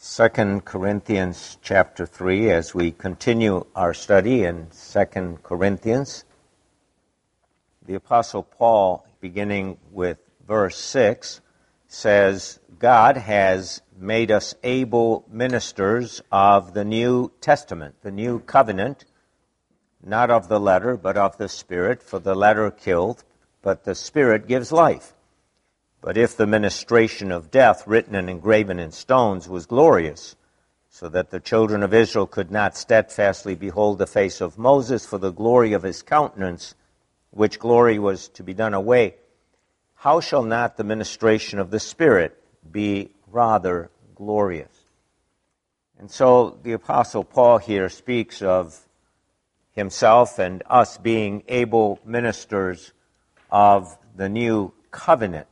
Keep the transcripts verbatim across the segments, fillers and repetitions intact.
Second Corinthians chapter three as we continue our study in Second Corinthians. The Apostle Paul, beginning with verse six, says, God has made us able ministers of the New Testament, the New Covenant, not of the letter, but of the Spirit, for the letter killed, but the Spirit gives life. But if the ministration of death, written and engraven in stones, was glorious, so that the children of Israel could not steadfastly behold the face of Moses for the glory of his countenance, which glory was to be done away, how shall not the ministration of the Spirit be rather glorious? And so the Apostle Paul here speaks of himself and us being able ministers of the new covenant.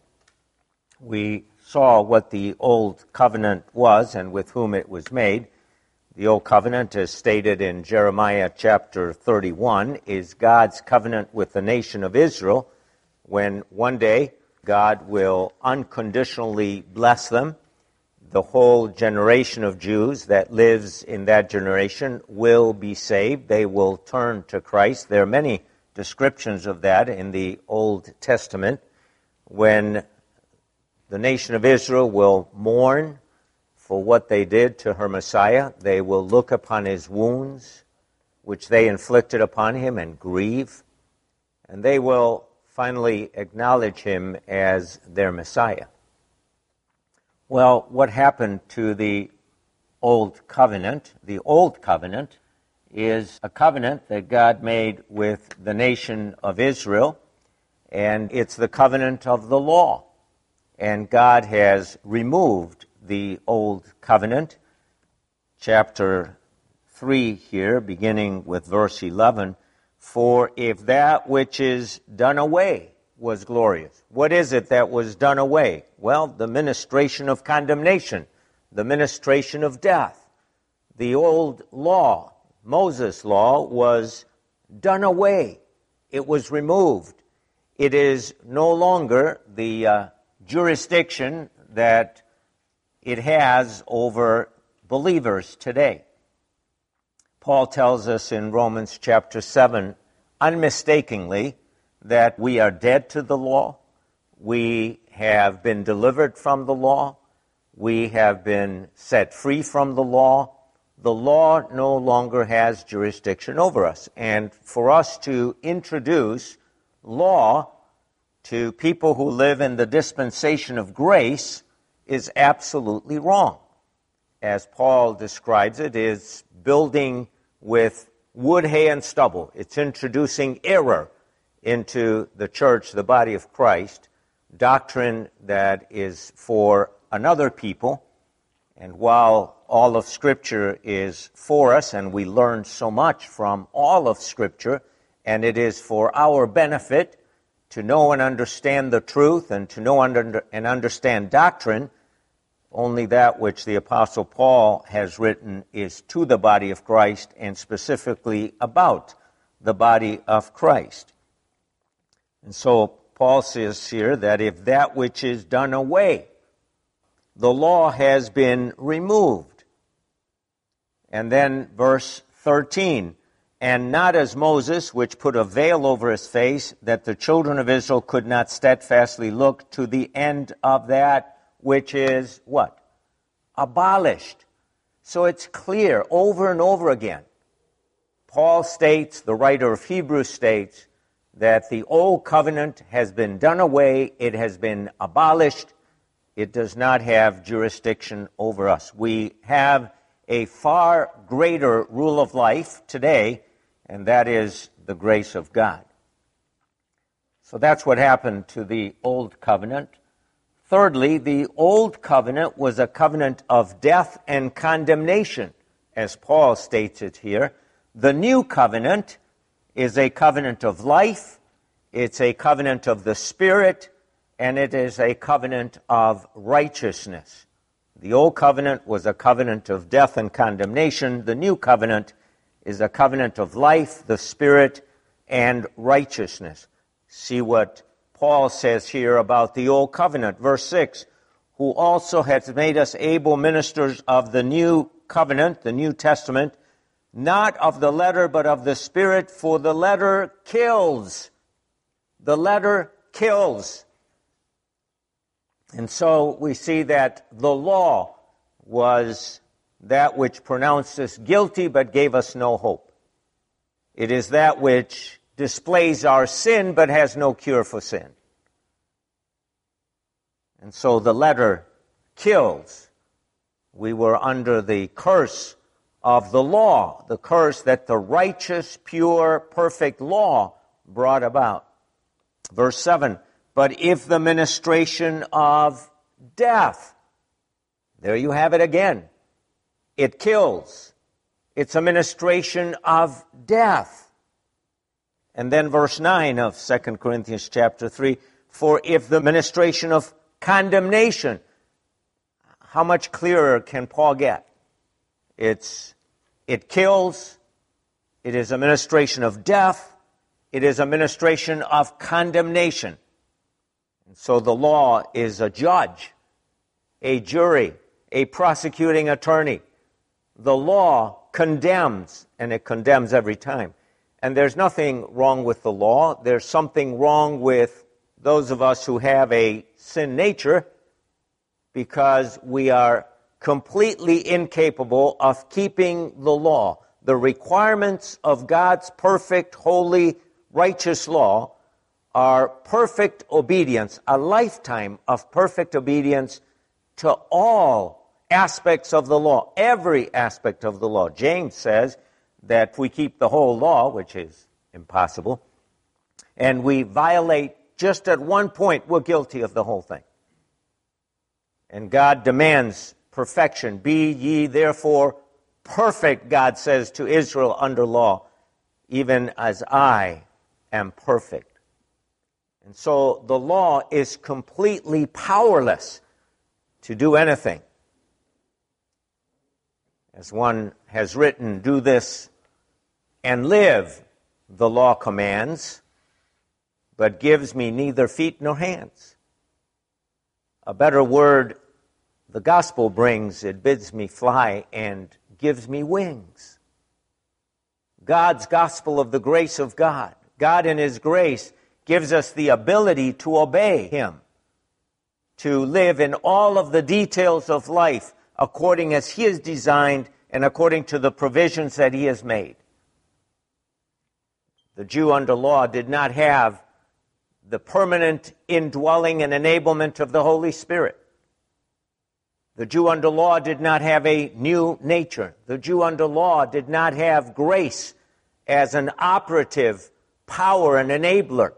We saw what the old covenant was and with whom it was made. The old covenant, as stated in Jeremiah chapter thirty-one, is God's covenant with the nation of Israel, when one day God will unconditionally bless them. The whole generation of Jews that lives in that generation will be saved. They will turn to Christ. There are many descriptions of that in the Old Testament, when the nation of Israel will mourn for what they did to her Messiah. They will look upon his wounds, which they inflicted upon him, and grieve. And they will finally acknowledge him as their Messiah. Well, what happened to the Old Covenant? The Old Covenant is a covenant that God made with the nation of Israel, and it's the covenant of the law. And God has removed the old covenant. Chapter three here, beginning with verse eleven, for if that which is done away was glorious. What is it that was done away? Well, the ministration of condemnation, the ministration of death. The old law, Moses' law, was done away. It was removed. It is no longer the uh, jurisdiction that it has over believers today. Paul tells us in Romans chapter seven, unmistakingly, that we are dead to the law. We have been delivered from the law. We have been set free from the law. The law no longer has jurisdiction over us. And for us to introduce law to people who live in the dispensation of grace is absolutely wrong. As Paul describes it, is building with wood, hay, and stubble. It's introducing error into the church, the body of Christ, doctrine that is for another people. And while all of Scripture is for us, and we learn so much from all of Scripture, and it is for our benefit to know and understand the truth and to know and understand doctrine, only that which the Apostle Paul has written is to the body of Christ and specifically about the body of Christ. And so Paul says here that if that which is done away, the law has been removed. And then verse thirteen, and not as Moses, which put a veil over his face, that the children of Israel could not steadfastly look to the end of that which is what? Abolished. So it's clear over and over again. Paul states, the writer of Hebrews states, that the old covenant has been done away, it has been abolished, it does not have jurisdiction over us. We have a far greater rule of life today, and that is the grace of God. So that's what happened to the old covenant. Thirdly, the old covenant was a covenant of death and condemnation, as Paul states it here. The new covenant is a covenant of life, it's a covenant of the Spirit, and it is a covenant of righteousness. The old covenant was a covenant of death and condemnation. The new covenant is a covenant of life, the Spirit, and righteousness. See what Paul says here about the old covenant. Verse six, who also has made us able ministers of the new covenant, the New Testament, not of the letter, but of the Spirit, for the letter kills. The letter kills. And so we see that the law was that which pronounced us guilty but gave us no hope. It is that which displays our sin but has no cure for sin. And so the letter kills. We were under the curse of the law, the curse that the righteous, pure, perfect law brought about. Verse seven, but if the ministration of death, there you have it again. It kills. It's a ministration of death. And then verse nine of Second Corinthians chapter three, for if the ministration of condemnation, how much clearer can Paul get? It's, it kills, it is a ministration of death, it is a ministration of condemnation. And so the law is a judge, a jury, a prosecuting attorney. The law condemns, and it condemns every time. And there's nothing wrong with the law. There's something wrong with those of us who have a sin nature, because we are completely incapable of keeping the law. The requirements of God's perfect, holy, righteous law are perfect obedience, a lifetime of perfect obedience to all aspects of the law, every aspect of the law. James says that if we keep the whole law, which is impossible, and we violate just at one point, we're guilty of the whole thing. And God demands perfection. Be ye therefore perfect, God says to Israel under law, even as I am perfect. And so the law is completely powerless to do anything. As one has written, do this and live, the law commands, but gives me neither feet nor hands. A better word the gospel brings, it bids me fly and gives me wings. God's gospel of the grace of God. God in His grace gives us the ability to obey Him, to live in all of the details of life according as He has designed and according to the provisions that He has made. The Jew under law did not have the permanent indwelling and enablement of the Holy Spirit. The Jew under law did not have a new nature. The Jew under law did not have grace as an operative power and enabler.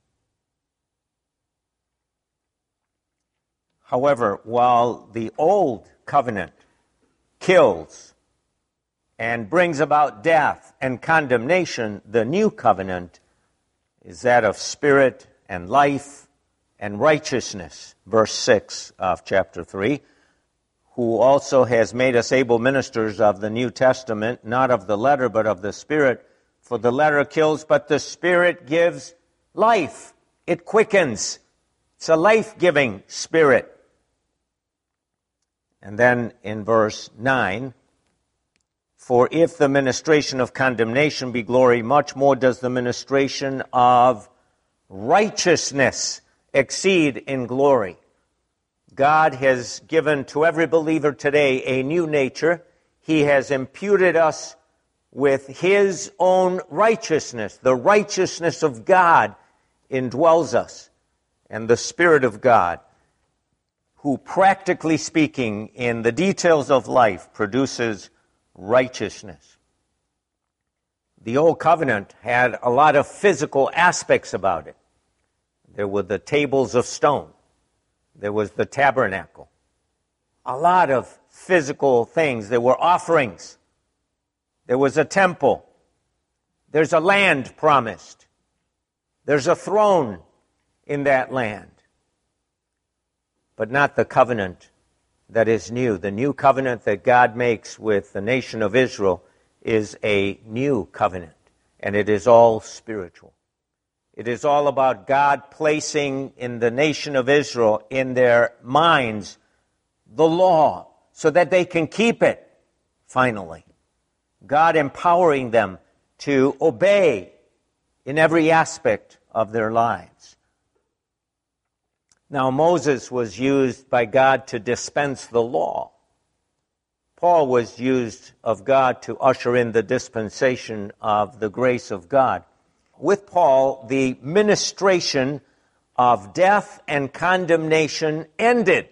However, while the old covenant kills and brings about death and condemnation, the new covenant is that of spirit and life and righteousness. Verse six of chapter three, who also has made us able ministers of the New Testament, not of the letter, but of the Spirit. For the letter kills, but the Spirit gives life. It quickens. It's a life-giving Spirit. And then in verse nine, for if the ministration of condemnation be glory, much more does the ministration of righteousness exceed in glory. God has given to every believer today a new nature. He has imputed us with His own righteousness. The righteousness of God indwells us. And the Spirit of God, who practically speaking in the details of life produces righteousness. The Old Covenant had a lot of physical aspects about it. There were the tables of stone. There was the tabernacle. A lot of physical things. There were offerings. There was a temple. There's a land promised. There's a throne in that land. But not the covenant that is new. The new covenant that God makes with the nation of Israel is a new covenant, and it is all spiritual. It is all about God placing in the nation of Israel, in their minds, the law so that they can keep it, finally. God empowering them to obey in every aspect of their lives. Now, Moses was used by God to dispense the law. Paul was used of God to usher in the dispensation of the grace of God. With Paul, the ministration of death and condemnation ended,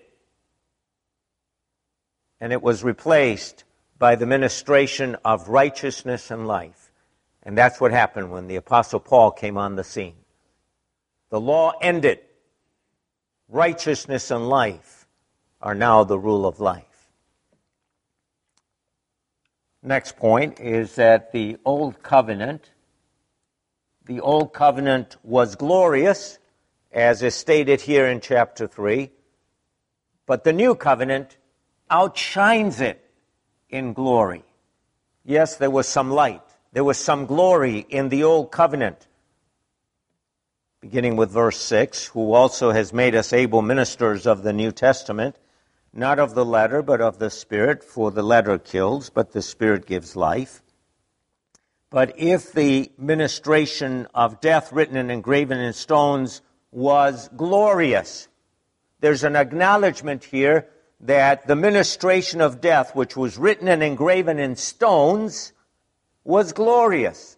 and it was replaced by the ministration of righteousness and life. And that's what happened when the Apostle Paul came on the scene. The law ended. Righteousness and life are now the rule of life. Next point is that the Old Covenant, the Old Covenant was glorious, as is stated here in chapter three, but the New Covenant outshines it in glory. Yes, there was some light. There was some glory in the Old Covenant. Beginning with verse six, who also has made us able ministers of the New Testament, not of the letter, but of the Spirit, for the letter kills, but the Spirit gives life. But if the ministration of death written and engraven in stones was glorious, there's an acknowledgement here that the ministration of death, which was written and engraven in stones, was glorious.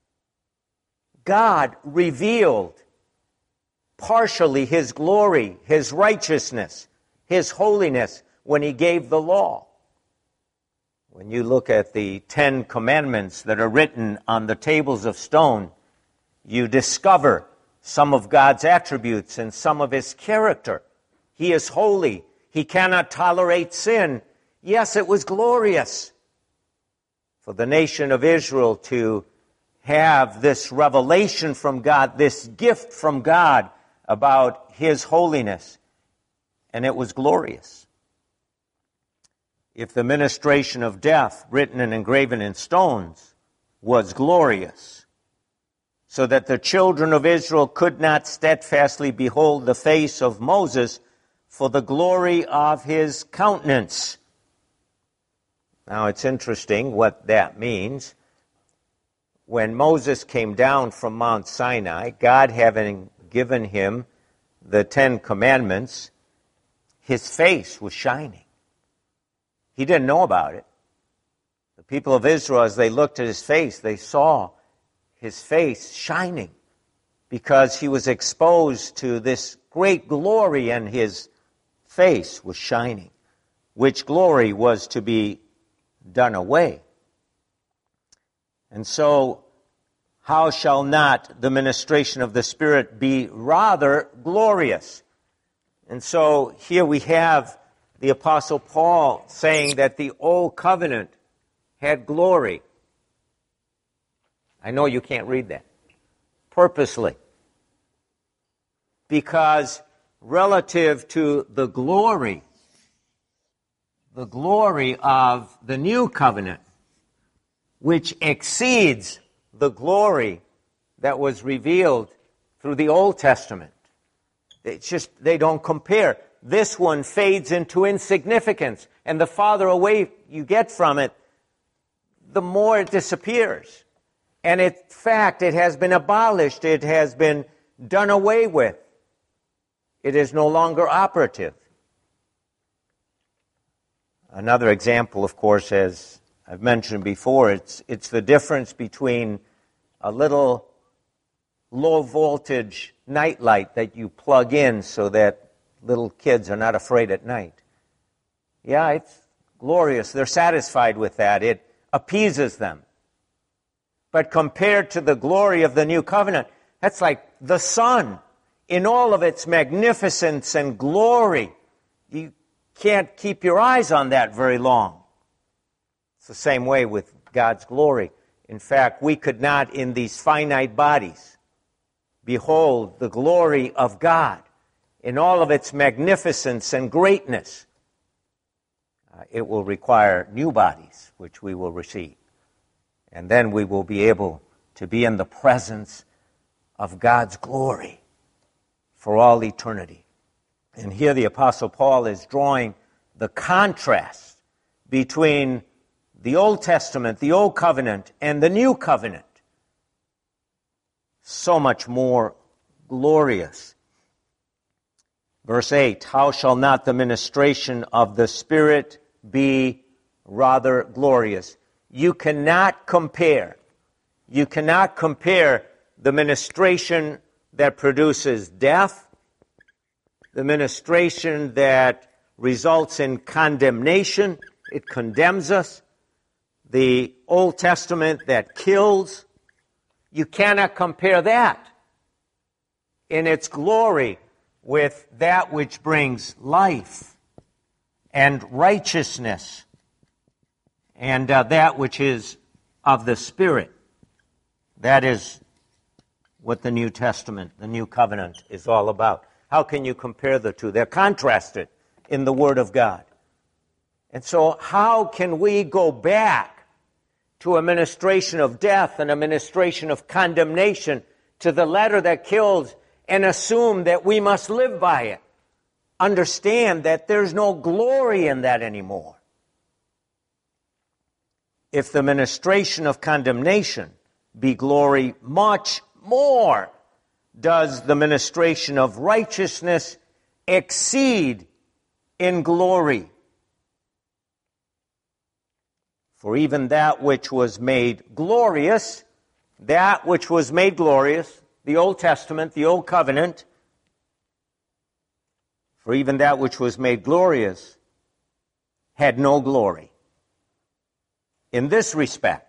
God revealed partially His glory, His righteousness, His holiness when He gave the law. When you look at the Ten Commandments that are written on the tables of stone, you discover some of God's attributes and some of His character. He is holy. He cannot tolerate sin. Yes, it was glorious for the nation of Israel to have this revelation from God, this gift from God about His holiness. And it was glorious. If the ministration of death, written and engraven in stones, was glorious, so that the children of Israel could not steadfastly behold the face of Moses for the glory of his countenance. Now, it's interesting what that means. When Moses came down from Mount Sinai, God having given him the Ten Commandments, his face was shining. He didn't know about it. The people of Israel, as they looked at his face, they saw his face shining because he was exposed to this great glory and his face was shining, which glory was to be done away. And so, how shall not the ministration of the Spirit be rather glorious? And so, here we have the Apostle Paul saying that the Old Covenant had glory. I know you can't read that. Purposely. Because relative to the glory, the glory of the New Covenant, which exceeds the glory that was revealed through the Old Testament. It's just, they don't compare. This one fades into insignificance, and the farther away you get from it, the more it disappears. And in fact, it has been abolished. It has been done away with. It is no longer operative. Another example, of course, as I've mentioned before, it's it's the difference between a little low-voltage nightlight that you plug in so that little kids are not afraid at night. Yeah, it's glorious. They're satisfied with that. It appeases them. But compared to the glory of the New Covenant, that's like the sun in all of its magnificence and glory. You can't keep your eyes on that very long. It's the same way with God's glory. In fact, we could not, in these finite bodies, behold the glory of God in all of its magnificence and greatness. Uh, it will require new bodies, which we will receive. And then we will be able to be in the presence of God's glory for all eternity. And here the Apostle Paul is drawing the contrast between the Old Testament, the Old Covenant, and the New Covenant. So much more glorious. Verse eight, how shall not the ministration of the Spirit be rather glorious? You cannot compare. You cannot compare the ministration that produces death, the ministration that results in condemnation, it condemns us, the Old Testament that kills. You cannot compare that in its glory with that which brings life and righteousness and uh, that which is of the Spirit. That is what the New Testament, the New Covenant, is all about. How can you compare the two? They're contrasted in the Word of God. And so how can we go back to a ministration of death and a ministration of condemnation to the letter that kills and assume that we must live by it? Understand that there's no glory in that anymore. If the ministration of condemnation be glory, much more does the ministration of righteousness exceed in glory. For even that which was made glorious, that which was made glorious, the Old Testament, the Old Covenant, for even that which was made glorious had no glory. In this respect,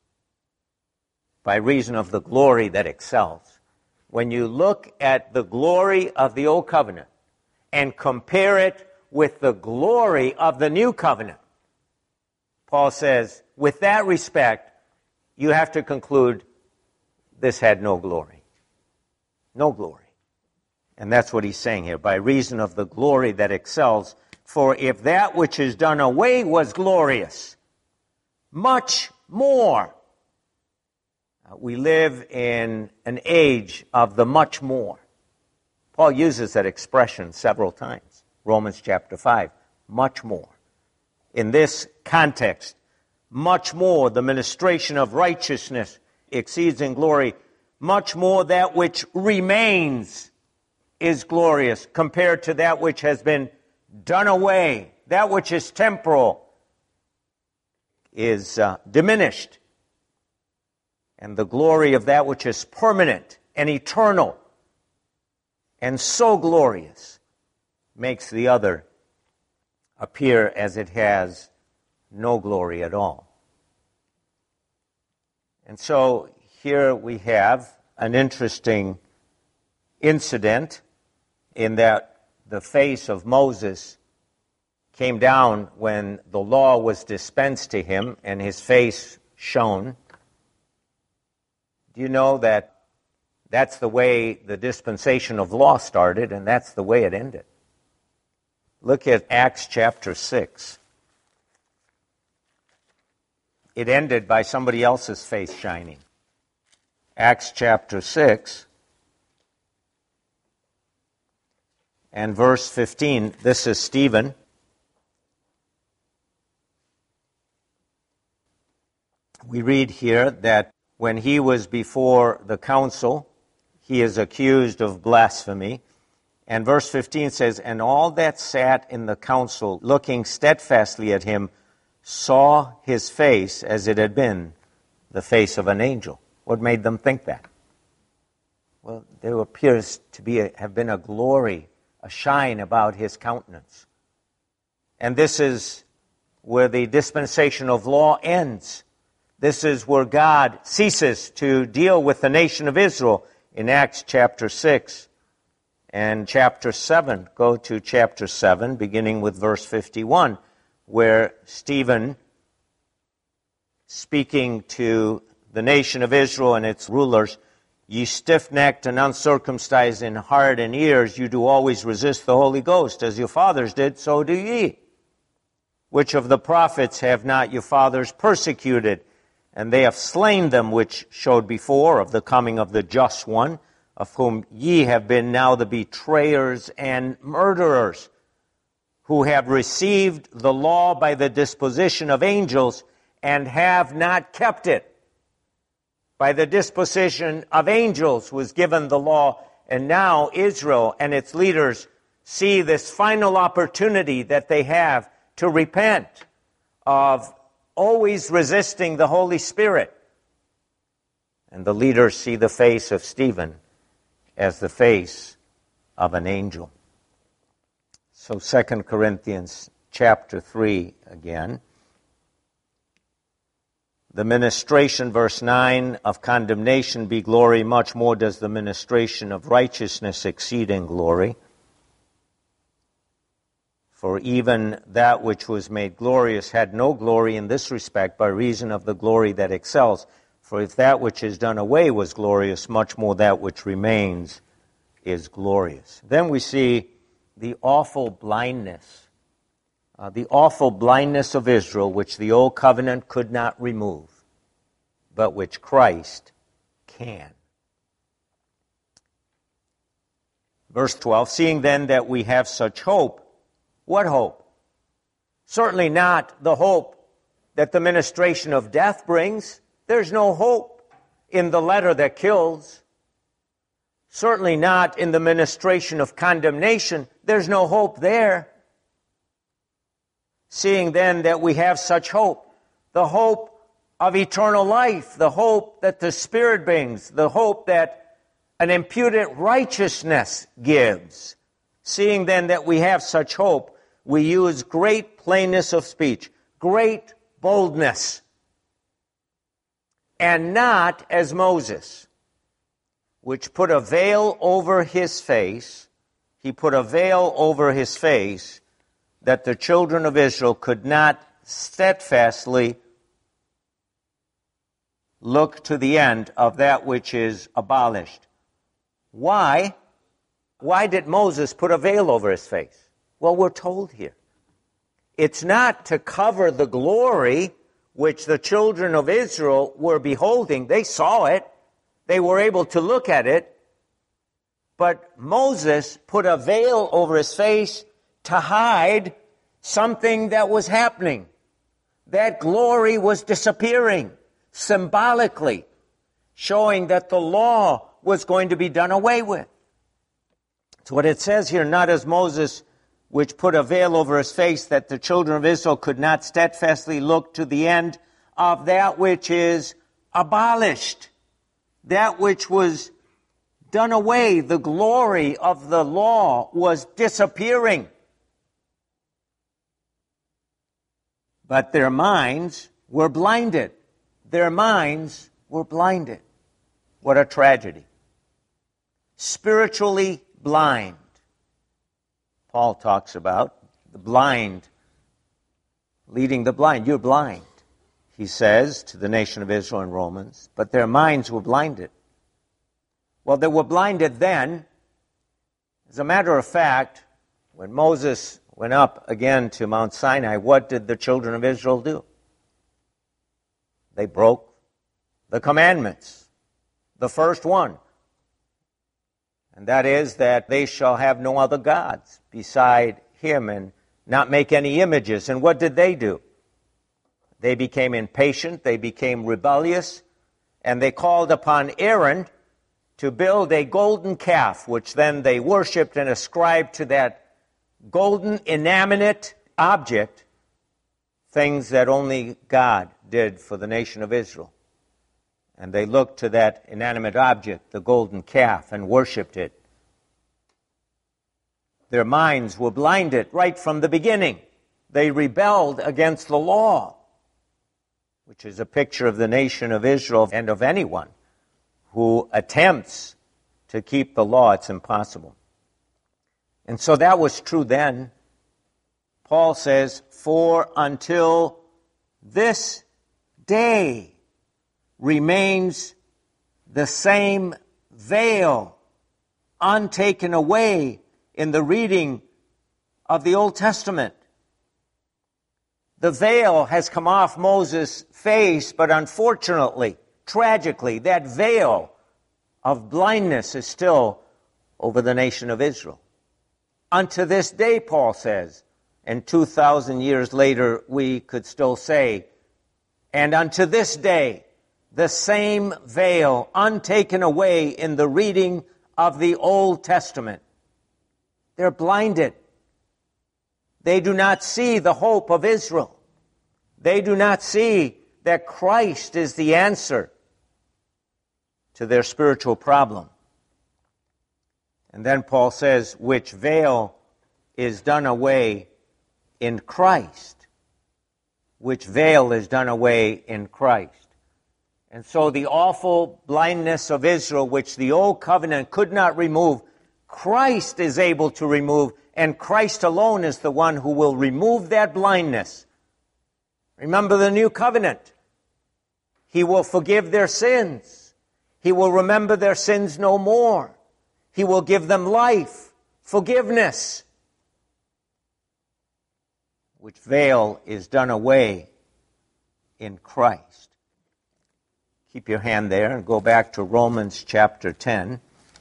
by reason of the glory that excels. When you look at the glory of the Old Covenant and compare it with the glory of the New Covenant, Paul says, with that respect, you have to conclude this had no glory. No glory. And that's what he's saying here, by reason of the glory that excels. For if that which is done away was glorious, much more. We live in an age of the much more. Paul uses that expression several times. Romans chapter five, much more. In this context, much more the ministration of righteousness exceeds in glory. Much more that which remains is glorious compared to that which has been done away. That which is temporal is uh, diminished. And the glory of that which is permanent and eternal and so glorious makes the other appear as it has no glory at all. And so here we have an interesting incident in that the face of Moses came down when the law was dispensed to him and his face shone. Do you know that that's the way the dispensation of law started, and that's the way it ended? Look at Acts chapter six. It ended by somebody else's face shining. Acts chapter six and verse fifteen. This is Stephen. We read here that when he was before the council, he is accused of blasphemy. And verse fifteen says, and all that sat in the council, looking steadfastly at him, saw his face as it had been the face of an angel. What made them think that? Well, there appears to be a, have been a glory, a shine about his countenance. And this is where the dispensation of law ends. This is where God ceases to deal with the nation of Israel in Acts chapter six and chapter seven. Go to chapter seven, beginning with verse fifty-one, where Stephen, speaking to the nation of Israel and its rulers, ye stiff-necked and uncircumcised in heart and ears, you do always resist the Holy Ghost. As your fathers did, so do ye. Which of the prophets have not your fathers persecuted? And they have slain them which showed before of the coming of the just one, of whom ye have been now the betrayers and murderers. who have received the law by the disposition of angels and have not kept it. By the disposition of angels was given the law, and now Israel and its leaders see this final opportunity that they have to repent of always resisting the Holy Spirit. And the leaders see the face of Stephen as the face of an angel. So Second Corinthians chapter three again. The ministration, verse nine, of condemnation be glory, much more does the ministration of righteousness exceed in glory. For even that which was made glorious had no glory in this respect by reason of the glory that excels. For if that which is done away was glorious, much more that which remains is glorious. Then we see the awful blindness, uh, the awful blindness of Israel, which the old covenant could not remove, but which Christ can. Verse twelve, seeing then that we have such hope, what hope? Certainly not the hope that the ministration of death brings. There's no hope in the letter that kills. Certainly not in the ministration of condemnation. There's no hope there. Seeing then that we have such hope, the hope of eternal life, the hope that the Spirit brings, the hope that an imputed righteousness gives. Seeing then that we have such hope, we use great plainness of speech, great boldness, and not as Moses, which put a veil over his face. He put a veil over his face that the children of Israel could not steadfastly look to the end of that which is abolished. Why? Why did Moses put a veil over his face? Well, we're told here. It's not to cover the glory which the children of Israel were beholding. They saw it. They were able to look at it. But Moses put a veil over his face to hide something that was happening. That glory was disappearing symbolically, showing that the law was going to be done away with. It's what it says here, not as Moses, which put a veil over his face, that the children of Israel could not steadfastly look to the end of that which is abolished, that which was done away. The glory of the law was disappearing. But their minds were blinded. Their minds were blinded. What a tragedy. Spiritually blind. Paul talks about the blind leading the blind. You're blind, he says to the nation of Israel in Romans, but their minds were blinded. Well, they were blinded then. As a matter of fact, when Moses went up again to Mount Sinai, what did the children of Israel do? They broke the commandments. The first one. And that is that they shall have no other gods beside him and not make any images. And what did they do? They became impatient, they became rebellious, and they called upon Aaron to build a golden calf, which then they worshipped and ascribed to that golden inanimate object things that only God did for the nation of Israel. And they looked to that inanimate object, the golden calf, and worshipped it. Their minds were blinded right from the beginning. They rebelled against the law, which is a picture of the nation of Israel and of anyone who attempts to keep the law. It's impossible. And so that was true then. Paul says, for until this day remains the same veil untaken away in the reading of the Old Testament. The veil has come off Moses' face, but unfortunately, tragically, that veil of blindness is still over the nation of Israel. Unto this day, Paul says, And two thousand years later, we could still say, and unto this day, the same veil untaken away in the reading of the Old Testament. They're blinded. They do not see the hope of Israel. They do not see that Christ is the answer to their spiritual problem. And then Paul says, which veil is done away in Christ. Which veil is done away in Christ. And so the awful blindness of Israel, which the old covenant could not remove, Christ is able to remove, and Christ alone is the one who will remove that blindness. Remember the new covenant. He will forgive their sins. He will remember their sins no more. He will give them life, forgiveness. Which veil is done away in Christ. Keep your hand there and go back to Romans chapter ten.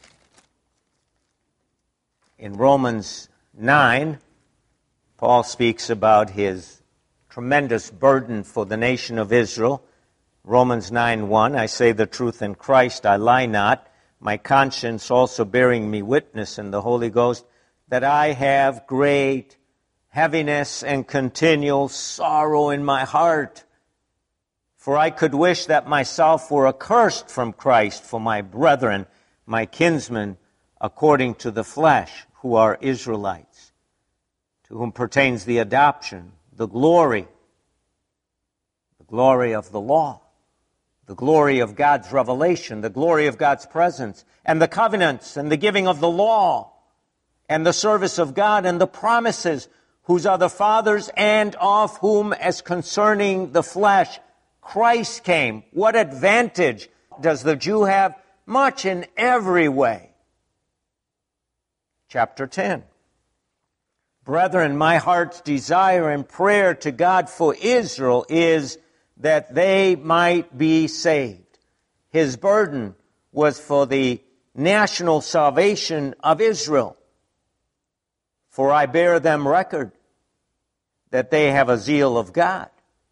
In Romans nine, Paul speaks about his tremendous burden for the nation of Israel. Romans nine one, I say the truth in Christ, I lie not, my conscience also bearing me witness in the Holy Ghost, that I have great heaviness and continual sorrow in my heart. For I could wish that myself were accursed from Christ for my brethren, my kinsmen, according to the flesh, who are Israelites, to whom pertains the adoption, the glory, the glory of the law, the glory of God's revelation, the glory of God's presence, and the covenants, and the giving of the law, and the service of God, and the promises, whose are the fathers, and of whom, as concerning the flesh, Christ came. What advantage does the Jew have? Much in every way. Chapter ten. Brethren, my heart's desire and prayer to God for Israel is that they might be saved. His burden was for the national salvation of Israel. For I bear them record that they have a zeal of God,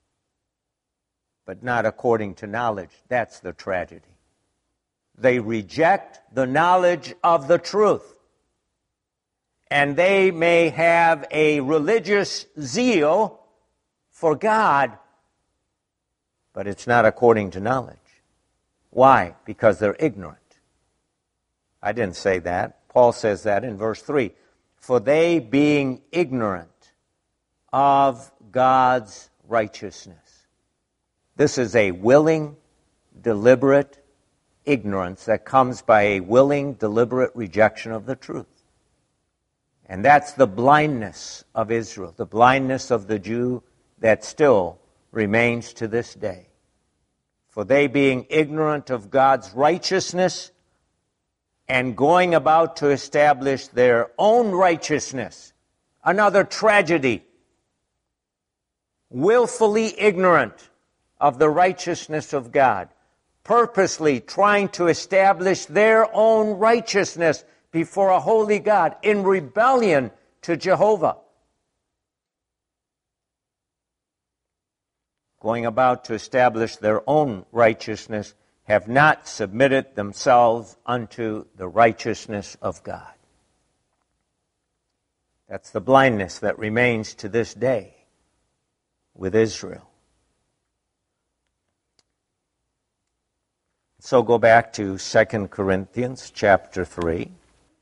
but not according to knowledge. That's the tragedy. They reject the knowledge of the truth. And they may have a religious zeal for God, but it's not according to knowledge. Why? Because they're ignorant. I didn't say that. Paul says that in verse three. For they, being ignorant of God's righteousness. This is a willing, deliberate ignorance that comes by a willing, deliberate rejection of the truth. And that's the blindness of Israel, the blindness of the Jew that still remains to this day. For they, being ignorant of God's righteousness and going about to establish their own righteousness, another tragedy, willfully ignorant of the righteousness of God, purposely trying to establish their own righteousness before a holy God in rebellion to Jehovah. Going about to establish their own righteousness, have not submitted themselves unto the righteousness of God. That's the blindness that remains to this day with Israel. So go back to Second Corinthians chapter three.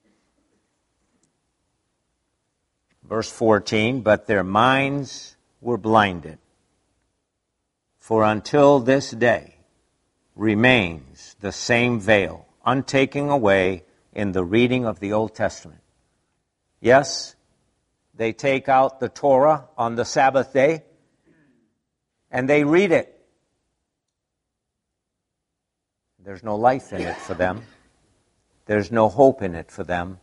Verse fourteen, but their minds were blinded. For until this day remains the same veil, untaken away in the reading of the Old Testament. Yes, they take out the Torah on the Sabbath day, and they read it. There's no life in it for them. There's no hope in it for them.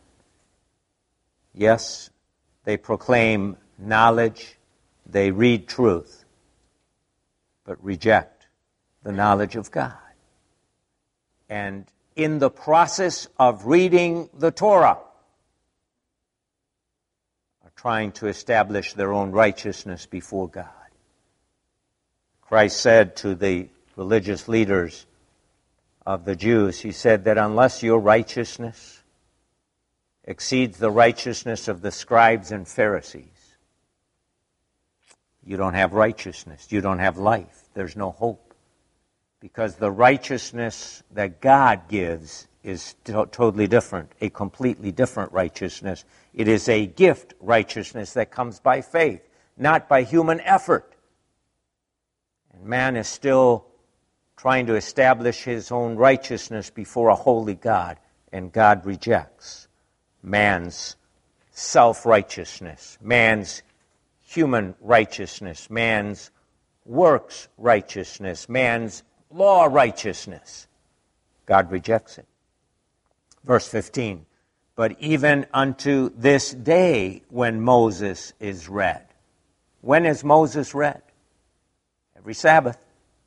Yes, they proclaim knowledge, they read truth, but reject the knowledge of God. And in the process of reading the Torah, a trying to establish their own righteousness before God. Christ said to the religious leaders of the Jews, he said that unless your righteousness exceeds the righteousness of the scribes and Pharisees, you don't have righteousness. You don't have life. There's no hope. Because the righteousness that God gives is to- totally different, a completely different righteousness. It is a gift righteousness that comes by faith, not by human effort. And man is still trying to establish his own righteousness before a holy God, and God rejects man's self-righteousness, man's human righteousness, man's works righteousness, man's law righteousness. God rejects it. Verse fifteen, but even unto this day when Moses is read. When is Moses read? Every Sabbath.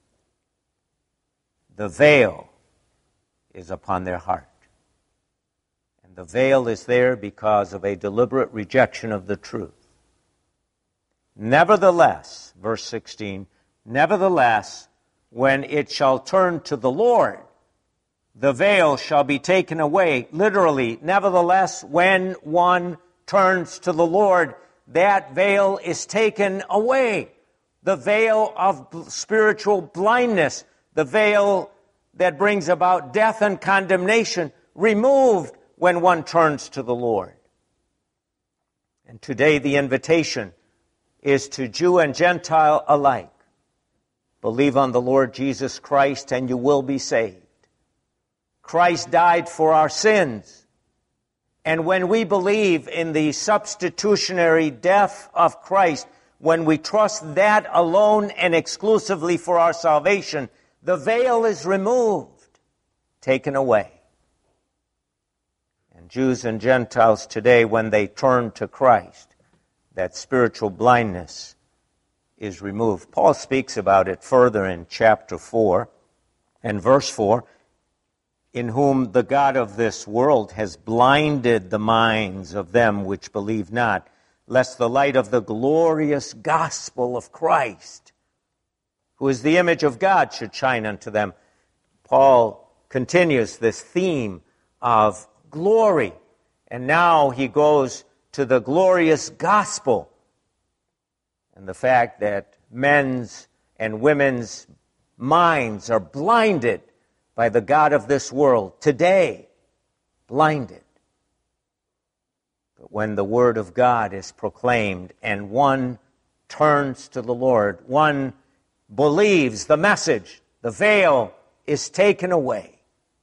The veil is upon their heart. And the veil is there because of a deliberate rejection of the truth. Nevertheless, verse sixteen, nevertheless, when it shall turn to the Lord, the veil shall be taken away. Literally, nevertheless, when one turns to the Lord, that veil is taken away. The veil of spiritual blindness, the veil that brings about death and condemnation, removed when one turns to the Lord. And today the invitation is to Jew and Gentile alike. Believe on the Lord Jesus Christ and you will be saved. Christ died for our sins. And when we believe in the substitutionary death of Christ, when we trust that alone and exclusively for our salvation, the veil is removed, taken away. And Jews and Gentiles today, when they turn to Christ, that spiritual blindness is removed. Paul speaks about it further in chapter four and verse four. In whom the God of this world has blinded the minds of them which believe not, lest the light of the glorious gospel of Christ, who is the image of God, should shine unto them. Paul continues this theme of glory, and now he goes to the glorious gospel and the fact that men's and women's minds are blinded by the God of this world, today, blinded. But when the Word of God is proclaimed and one turns to the Lord, one believes the message, the veil is taken away.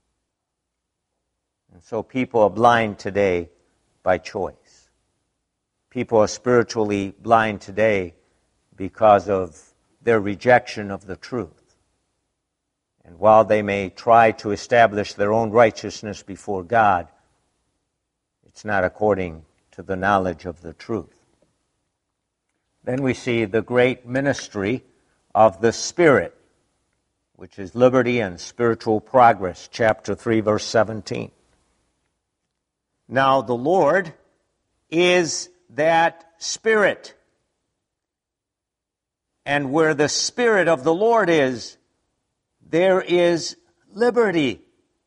And so people are blind today by choice. People are spiritually blind today because of their rejection of the truth. And while they may try to establish their own righteousness before God, it's not according to the knowledge of the truth. Then we see the great ministry of the Spirit, which is liberty and spiritual progress, chapter three, verse seventeen. Now the Lord is that Spirit, and where the Spirit of the Lord is, there is liberty.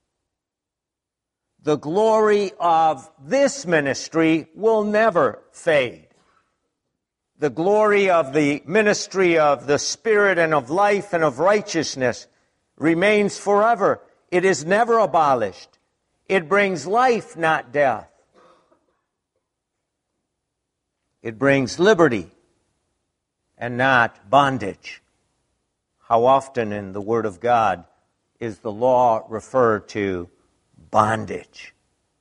The glory of this ministry will never fade. The glory of the ministry of the Spirit and of life and of righteousness remains forever. It is never abolished. It brings life, not death. It brings liberty and not bondage. How often in the Word of God is the law referred to bondage?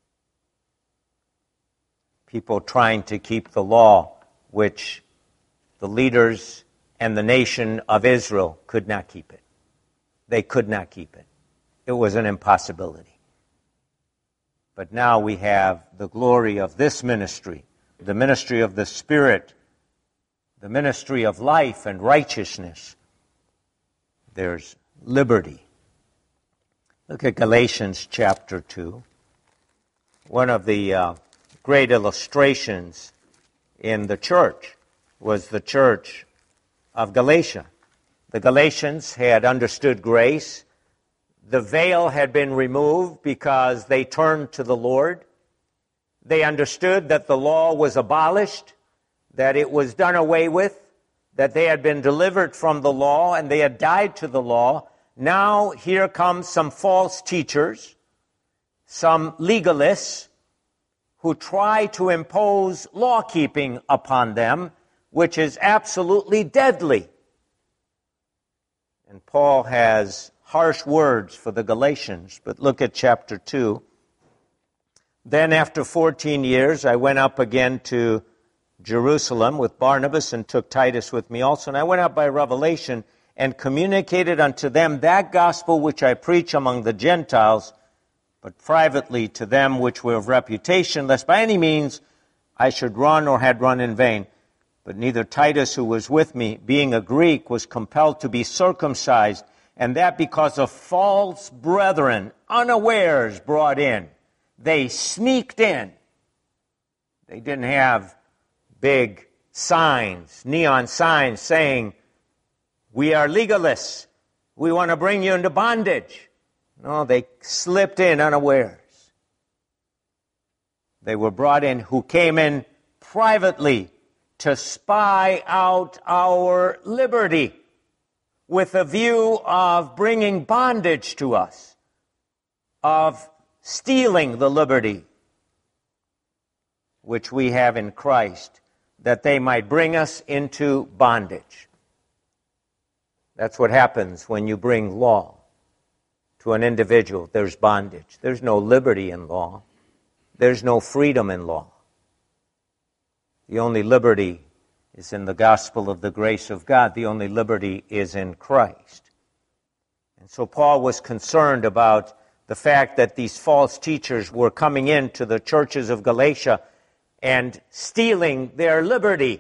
People trying to keep the law, which the leaders and the nation of Israel could not keep it. They could not keep it. It was an impossibility. But now we have the glory of this ministry, the ministry of the Spirit, the ministry of life and righteousness. There's liberty. Look at Galatians chapter two. One of the uh, great illustrations in the church was the church of Galatia. The Galatians had understood grace. The veil had been removed because they turned to the Lord. They understood that the law was abolished, that it was done away with, that they had been delivered from the law and they had died to the law. Now here comes some false teachers, some legalists who try to impose law-keeping upon them, which is absolutely deadly. And Paul has harsh words for the Galatians, but look at chapter two. Then after fourteen years, I went up again to Jerusalem with Barnabas and took Titus with me also. And I went up by revelation and communicated unto them that gospel which I preach among the Gentiles, but privately to them which were of reputation, lest by any means I should run or had run in vain. But neither Titus, who was with me, being a Greek, was compelled to be circumcised, and that because of false brethren, unawares brought in. They sneaked in. They didn't have big signs, neon signs saying, we are legalists. We want to bring you into bondage. No, they slipped in unawares. They were brought in who came in privately to spy out our liberty with a view of bringing bondage to us, of stealing the liberty which we have in Christ, that they might bring us into bondage. That's what happens when you bring law to an individual. There's bondage. There's no liberty in law. There's no freedom in law. The only liberty is in the gospel of the grace of God. The only liberty is in Christ. And so Paul was concerned about the fact that these false teachers were coming into the churches of Galatia and stealing their liberty.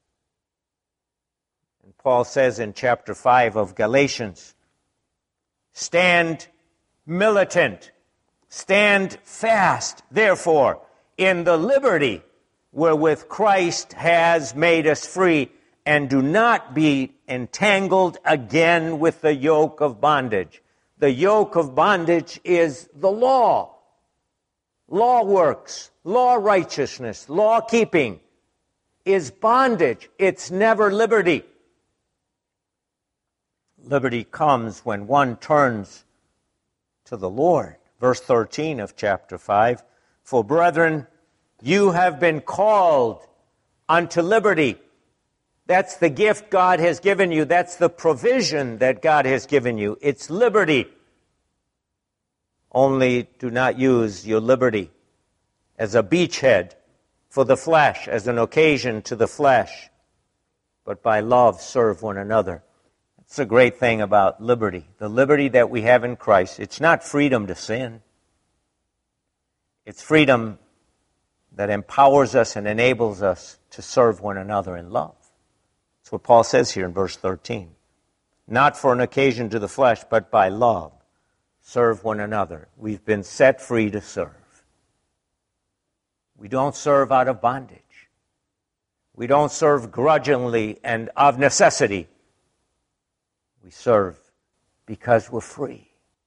And Paul says in chapter five of Galatians, stand militant, stand fast, therefore, in the liberty wherewith Christ has made us free, and do not be entangled again with the yoke of bondage. The yoke of bondage is the law. Law works, law righteousness, law keeping is bondage. It's never liberty. Liberty comes when one turns to the Lord. Verse thirteen of chapter five, for brethren, you have been called unto liberty. That's the gift God has given you. That's the provision that God has given you. It's liberty. Only do not use your liberty as a beachhead for the flesh, as an occasion to the flesh, but by love serve one another. That's the great thing about liberty. The liberty that we have in Christ, it's not freedom to sin. It's freedom that empowers us and enables us to serve one another in love. That's what Paul says here in verse thirteen. Not for an occasion to the flesh, but by love. Serve one another. We've been set free to serve. We don't serve out of bondage. We don't serve grudgingly and of necessity. We serve because we're free.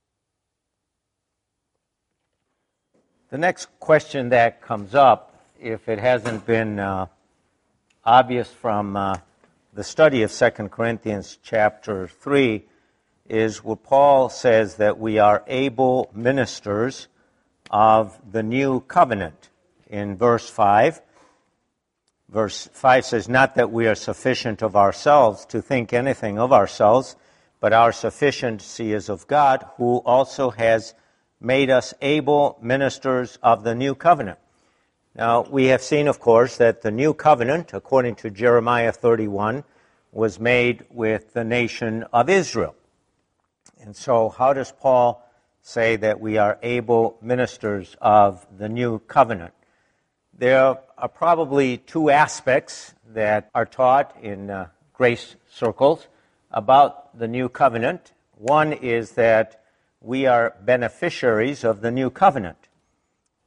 The next question that comes up, if it hasn't been uh, obvious from uh, the study of Second Corinthians chapter three, is where Paul says that we are able ministers of the new covenant. In verse five, verse five says, not that we are sufficient of ourselves to think anything of ourselves, but our sufficiency is of God, who also has made us able ministers of the new covenant. Now, we have seen, of course, that the new covenant, according to Jeremiah thirty-one, was made with the nation of Israel. And so how does Paul say that we are able ministers of the new covenant? There are probably two aspects that are taught in uh, grace circles about the new covenant. One is that we are beneficiaries of the new covenant.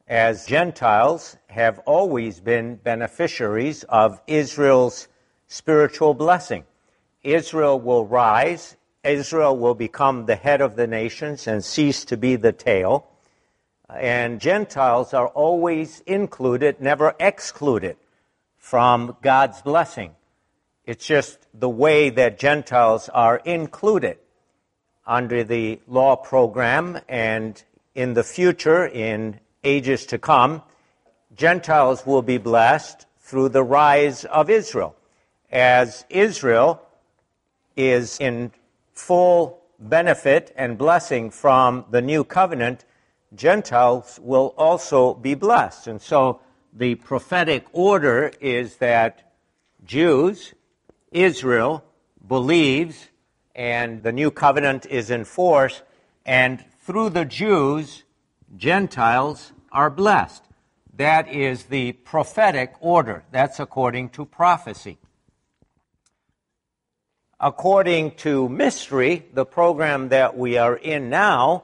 as Gentiles have always been beneficiaries of Israel's spiritual blessing. Israel will rise, Israel will become the head of the nations and cease to be the tail, and Gentiles are always included, never excluded from God's blessing. It's just the way that Gentiles are included under the law program, and in the future, in ages to come, Gentiles will be blessed through the rise of Israel. As Israel is in full benefit and blessing from the new covenant, Gentiles will also be blessed. And so the prophetic order is that Jews, Israel, believes, and the new covenant is in force, and through the Jews, Gentiles are blessed. That is the prophetic order. That's according to prophecy. According to mystery, the program that we are in now,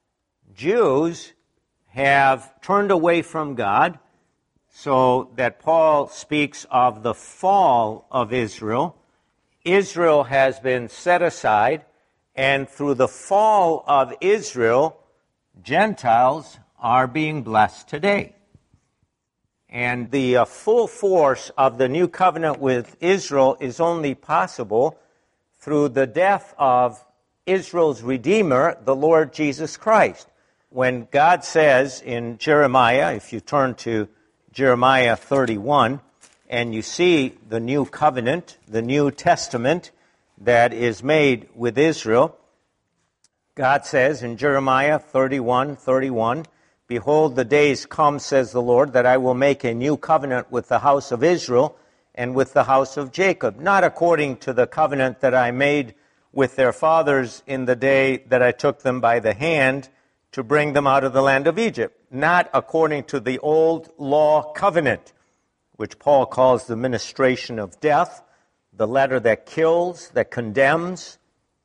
Jews have turned away from God, so that Paul speaks of the fall of Israel. Israel has been set aside, and through the fall of Israel, Gentiles are being blessed today. And the uh, full force of the new covenant with Israel is only possible through the death of Israel's Redeemer, the Lord Jesus Christ. When God says in Jeremiah, if you turn to Jeremiah thirty-one, and you see the new covenant, the New Testament that is made with Israel, God says in Jeremiah thirty-one thirty-one, "Behold, the days come, says the Lord, that I will make a new covenant with the house of Israel and with the house of Jacob, not according to the covenant that I made with their fathers in the day that I took them by the hand to bring them out of the land of Egypt, not according to the old law covenant," which Paul calls the ministration of death, the letter that kills, that condemns,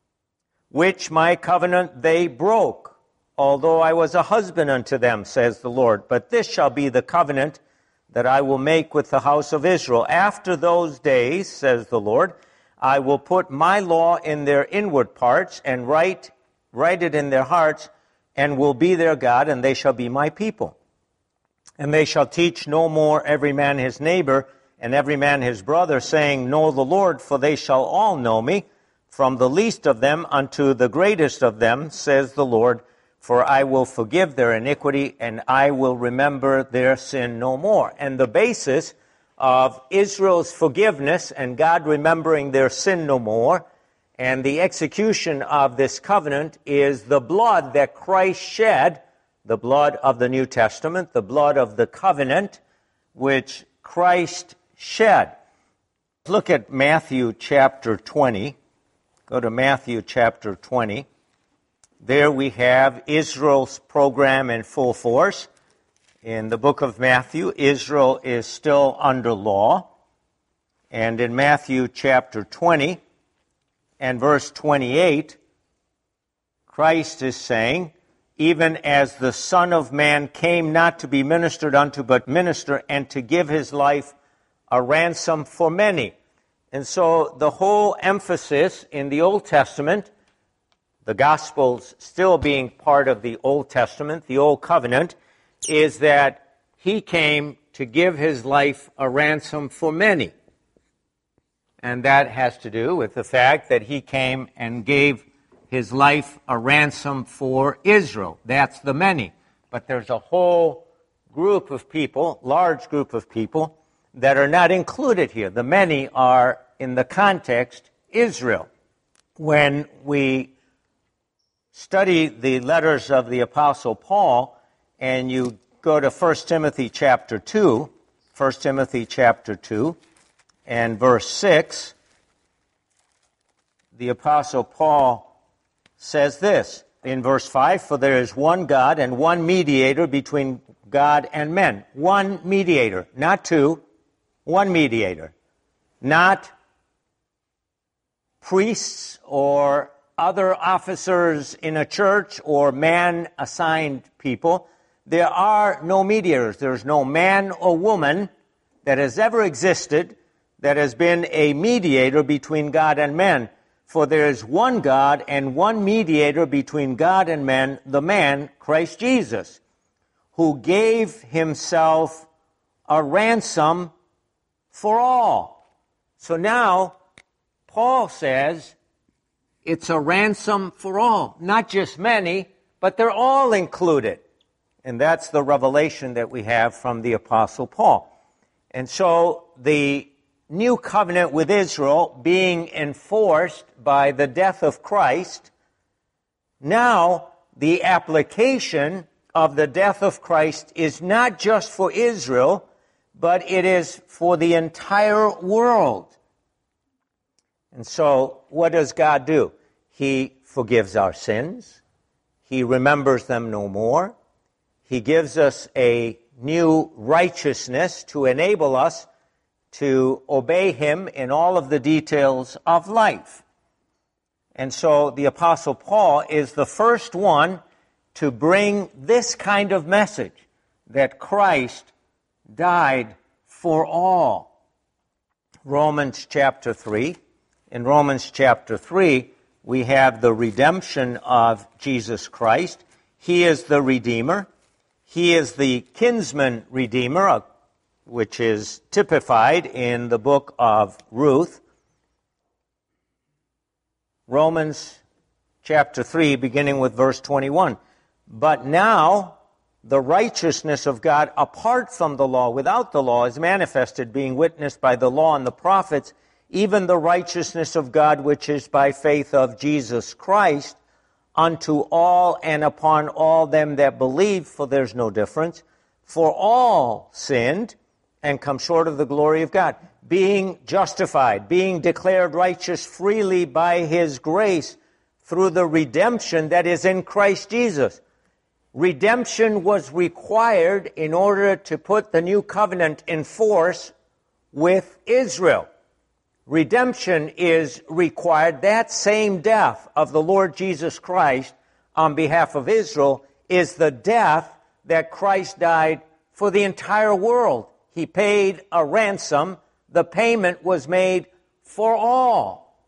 "which my covenant they broke, although I was a husband unto them, says the Lord. But this shall be the covenant that I will make with the house of Israel. After those days, says the Lord, I will put my law in their inward parts and write, write it in their hearts, and will be their God, and they shall be my people. And they shall teach no more every man his neighbor and every man his brother, saying, Know the Lord, for they shall all know me, from the least of them unto the greatest of them, says the Lord, for I will forgive their iniquity, and I will remember their sin no more." And the basis of Israel's forgiveness and God remembering their sin no more, and the execution of this covenant, is the blood that Christ shed, the blood of the New Testament, the blood of the covenant, which Christ shed. Look at Matthew chapter twenty. Go to Matthew chapter twenty. There we have Israel's program in full force. In the book of Matthew, Israel is still under law. And in Matthew chapter twenty and verse twenty-eight, Christ is saying, "Even as the Son of Man came not to be ministered unto, but minister, and to give his life a ransom for many." And so the whole emphasis in the Old Testament, the Gospels still being part of the Old Testament, the Old Covenant, is that he came to give his life a ransom for many. And that has to do with the fact that he came and gave his life a ransom for Israel. That's the many. But there's a whole group of people, large group of people, that are not included here. The many are, in the context, Israel. When we study the letters of the Apostle Paul, and you go to First Timothy chapter two, First Timothy chapter two, and verse six, the Apostle Paul says this in verse five, "For there is one God and one mediator between God and men." One mediator, not two, one mediator. Not priests or other officers in a church or man-assigned people. there are no mediators. There's no man or woman that has ever existed that has been a mediator between God and men. For there is one God and one mediator between God and men, the man, Christ Jesus, who gave himself a ransom for all. So now, Paul says it's a ransom for all. Not just many, but they're all included. And that's the revelation that we have from the Apostle Paul. And so the new covenant with Israel being enforced by the death of Christ, now the application of the death of Christ is not just for Israel, but it is for the entire world. And so what does God do? He forgives our sins. He remembers them no more. He gives us a new righteousness to enable us to obey him in all of the details of life. And so the Apostle Paul is the first one to bring this kind of message, that Christ died for all. Romans chapter three. In Romans chapter three, we have the redemption of Jesus Christ. He is the Redeemer. He is the kinsman redeemer, which is typified in the book of Ruth. Romans chapter three, beginning with verse twenty-one. But now the righteousness of God apart from the law, without the law, is manifested, being witnessed by the law and the prophets, even the righteousness of God which is by faith of Jesus Christ, unto all and upon all them that believe, for there's no difference. For all sinned and come short of the glory of God, being justified, being declared righteous freely by his grace through the redemption that is in Christ Jesus. Redemption was required in order to put the new covenant in force with Israel. Redemption is required. That same death of the Lord Jesus Christ on behalf of Israel is the death that Christ died for the entire world. He paid a ransom. The payment was made for all.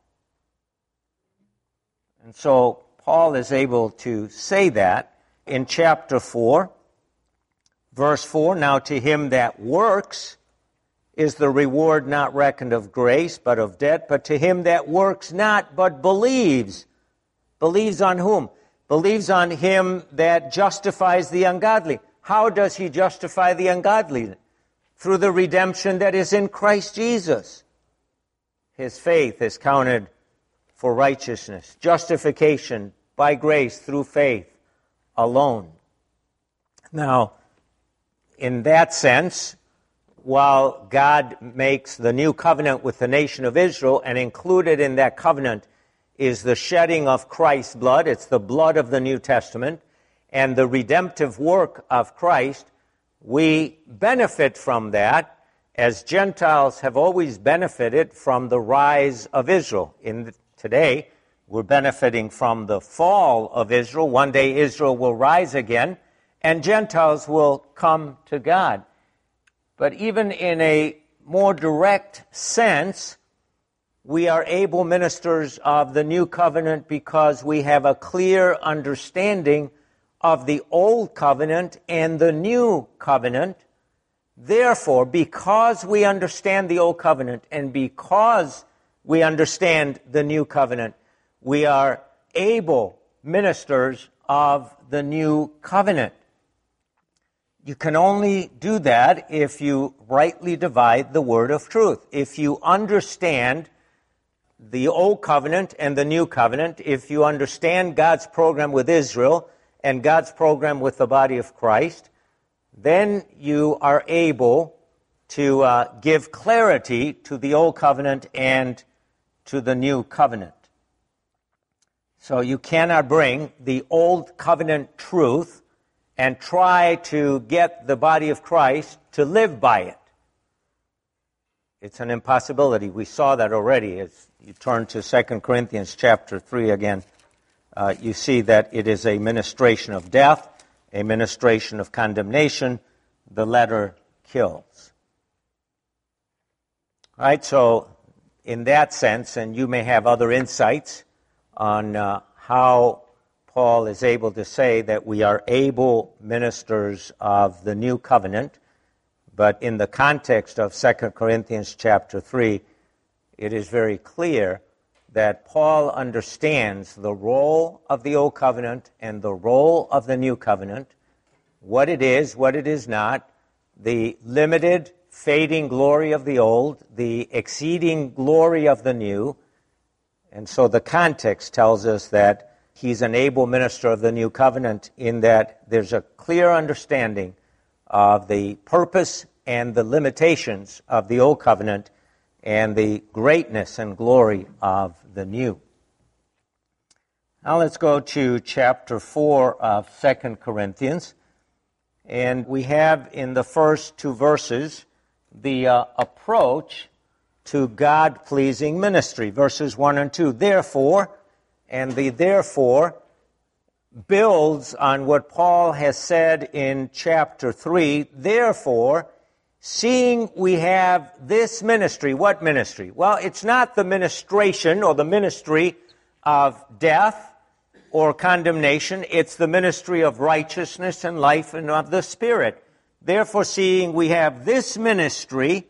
And so Paul is able to say that in chapter four, verse four, now to him that works is the reward not reckoned of grace, but of debt. But to him that works not, but believes. Believes on whom? Believes on him that justifies the ungodly. How does he justify the ungodly? Through the redemption that is in Christ Jesus. His faith is counted for righteousness. Justification by grace through faith alone. Now, in that sense, while God makes the new covenant with the nation of Israel, and included in that covenant is the shedding of Christ's blood, it's the blood of the New Testament, and the redemptive work of Christ, we benefit from that, as Gentiles have always benefited from the rise of Israel. In the, today, we're benefiting from the fall of Israel. One day Israel will rise again, and Gentiles will come to God. But even in a more direct sense, we are able ministers of the new covenant because we have a clear understanding of the old covenant and the new covenant. Therefore, because we understand the old covenant and because we understand the new covenant, we are able ministers of the new covenant. You can only do that if you rightly divide the word of truth. If you understand the old covenant and the new covenant, if you understand God's program with Israel and God's program with the body of Christ, then you are able to uh, give clarity to the old covenant and to the new covenant. So you cannot bring the old covenant truth and try to get the body of Christ to live by it. It's an impossibility. We saw that already. As you turn to Second Corinthians chapter three again, uh, you see that it is a ministration of death, a ministration of condemnation. The letter kills. All right, so in that sense, and you may have other insights on uh, how Paul is able to say that we are able ministers of the new covenant, but in the context of Second Corinthians chapter three, it is very clear that Paul understands the role of the old covenant and the role of the new covenant, what it is, what it is not, the limited, fading glory of the old, the exceeding glory of the new. And so the context tells us that he's an able minister of the new covenant in that there's a clear understanding of the purpose and the limitations of the old covenant and the greatness and glory of the new. Now let's go to chapter four of Second Corinthians. And we have in the first two verses the uh, approach to God-pleasing ministry, verses one and two. Therefore, and the therefore builds on what Paul has said in chapter three. Therefore, seeing we have this ministry, what ministry? Well, it's not the ministration or the ministry of death or condemnation. It's the ministry of righteousness and life and of the Spirit. Therefore, seeing we have this ministry,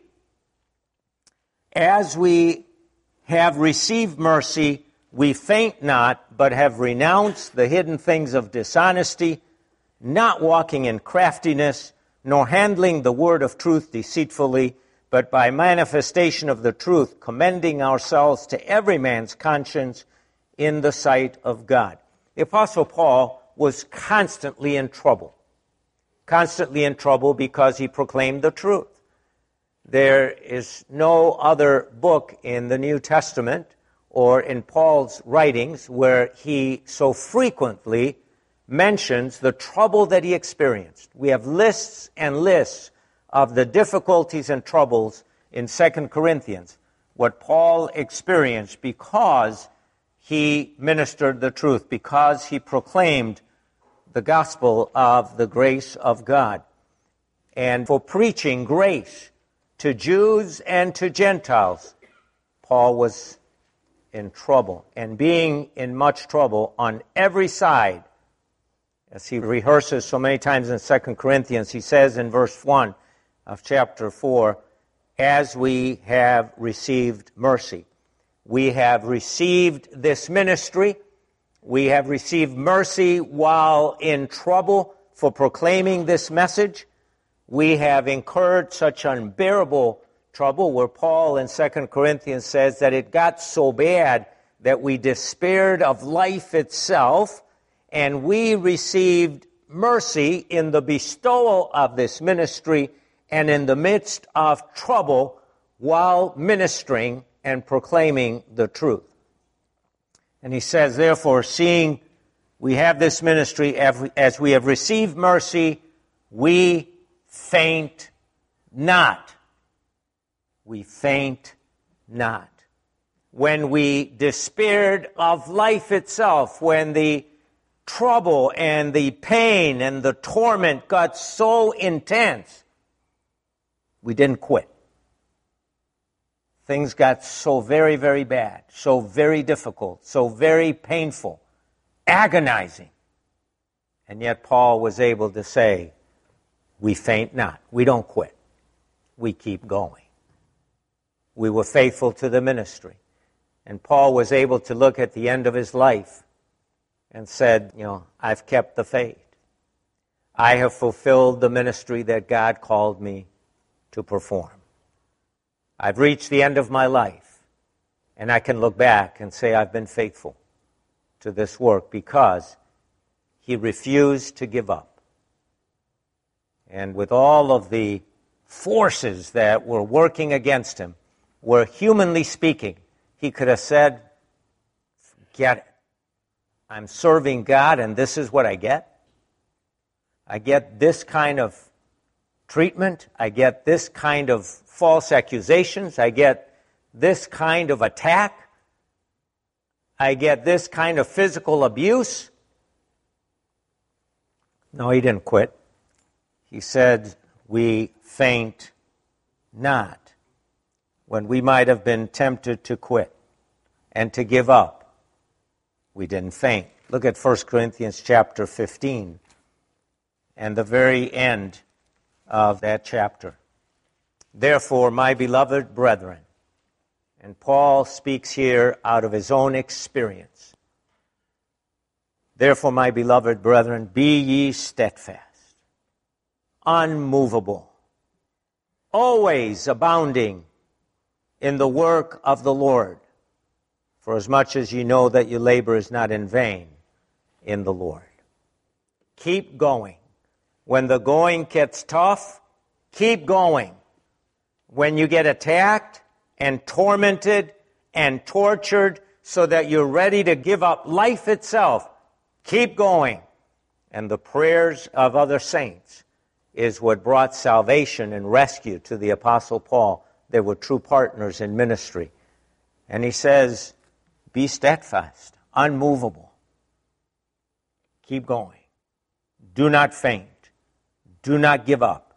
as we have received mercy, we faint not, but have renounced the hidden things of dishonesty, not walking in craftiness, nor handling the word of truth deceitfully, but by manifestation of the truth, commending ourselves to every man's conscience in the sight of God. The Apostle Paul was constantly in trouble. Constantly in trouble because he proclaimed the truth. There is no other book in the New Testament or in Paul's writings where he so frequently mentions the trouble that he experienced. We have lists and lists of the difficulties and troubles in Second Corinthians, what Paul experienced because he ministered the truth, because he proclaimed the gospel of the grace of God. And for preaching grace to Jews and to Gentiles, Paul was in trouble. And being in much trouble on every side, as he rehearses so many times in Second Corinthians, he says in verse one of chapter four, as we have received mercy. We have received this ministry. We have received mercy while in trouble for proclaiming this message. We have incurred such unbearable trouble where Paul in Second Corinthians says that it got so bad that we despaired of life itself, and we received mercy in the bestowal of this ministry and in the midst of trouble while ministering and proclaiming the truth. And he says, therefore, seeing we have this ministry, as we have received mercy, we faint not. We faint not. When we despaired of life itself, when the trouble and the pain and the torment got so intense, we didn't quit. Things got so very, very bad, so very difficult, so very painful, agonizing. And yet Paul was able to say, we faint not. We don't quit. We keep going. We were faithful to the ministry. And Paul was able to look at the end of his life and said, you know, I've kept the faith. I have fulfilled the ministry that God called me to perform. I've reached the end of my life, and I can look back and say I've been faithful to this work because he refused to give up. And with all of the forces that were working against him, where humanly speaking, he could have said, forget it. I'm serving God, and this is what I get. I get this kind of treatment. I get this kind of false accusations. I get this kind of attack. I get this kind of physical abuse. No, he didn't quit. He said, we faint not, when we might have been tempted to quit and to give up. We didn't faint. Look at First Corinthians chapter fifteen and the very end of that chapter. Therefore, my beloved brethren, and Paul speaks here out of his own experience. Therefore, my beloved brethren, be ye steadfast, unmovable, always abounding in the work of the Lord, for as much as ye know that your labor is not in vain in the Lord. Keep going. When the going gets tough, keep going. When you get attacked and tormented and tortured so that you're ready to give up life itself, keep going. And the prayers of other saints is what brought salvation and rescue to the Apostle Paul. They were true partners in ministry. And he says, be steadfast, unmovable. Keep going. Do not faint. Do not give up.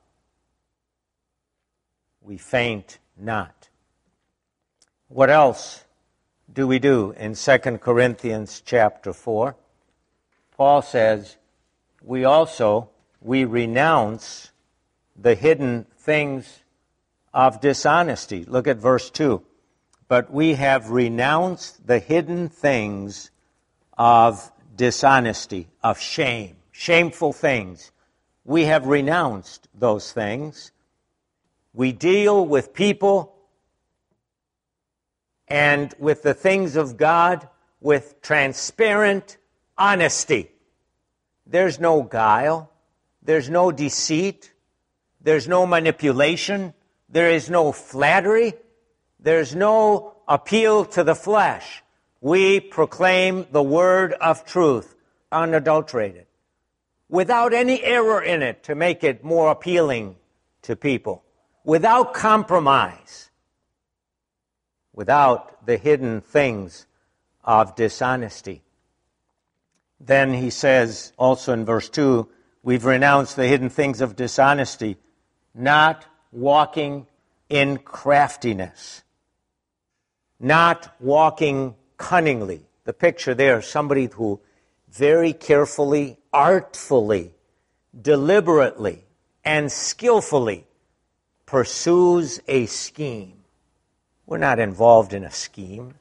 We faint not. What else do we do in Second Corinthians chapter four? Paul says, we also, we renounce the hidden things of dishonesty. Look at verse two. But we have renounced the hidden things of dishonesty, of shame, shameful things. We have renounced those things. We deal with people and with the things of God with transparent honesty. There's no guile. There's no deceit. There's no manipulation. There is no flattery. There's no appeal to the flesh. We proclaim the word of truth, unadulterated, without any error in it to make it more appealing to people, without compromise, without the hidden things of dishonesty. Then he says also in verse two, we've renounced the hidden things of dishonesty, not walking in craftiness, not walking cunningly. The picture there is somebody who very carefully, artfully, deliberately, and skillfully pursues a scheme. We're not involved in a scheme.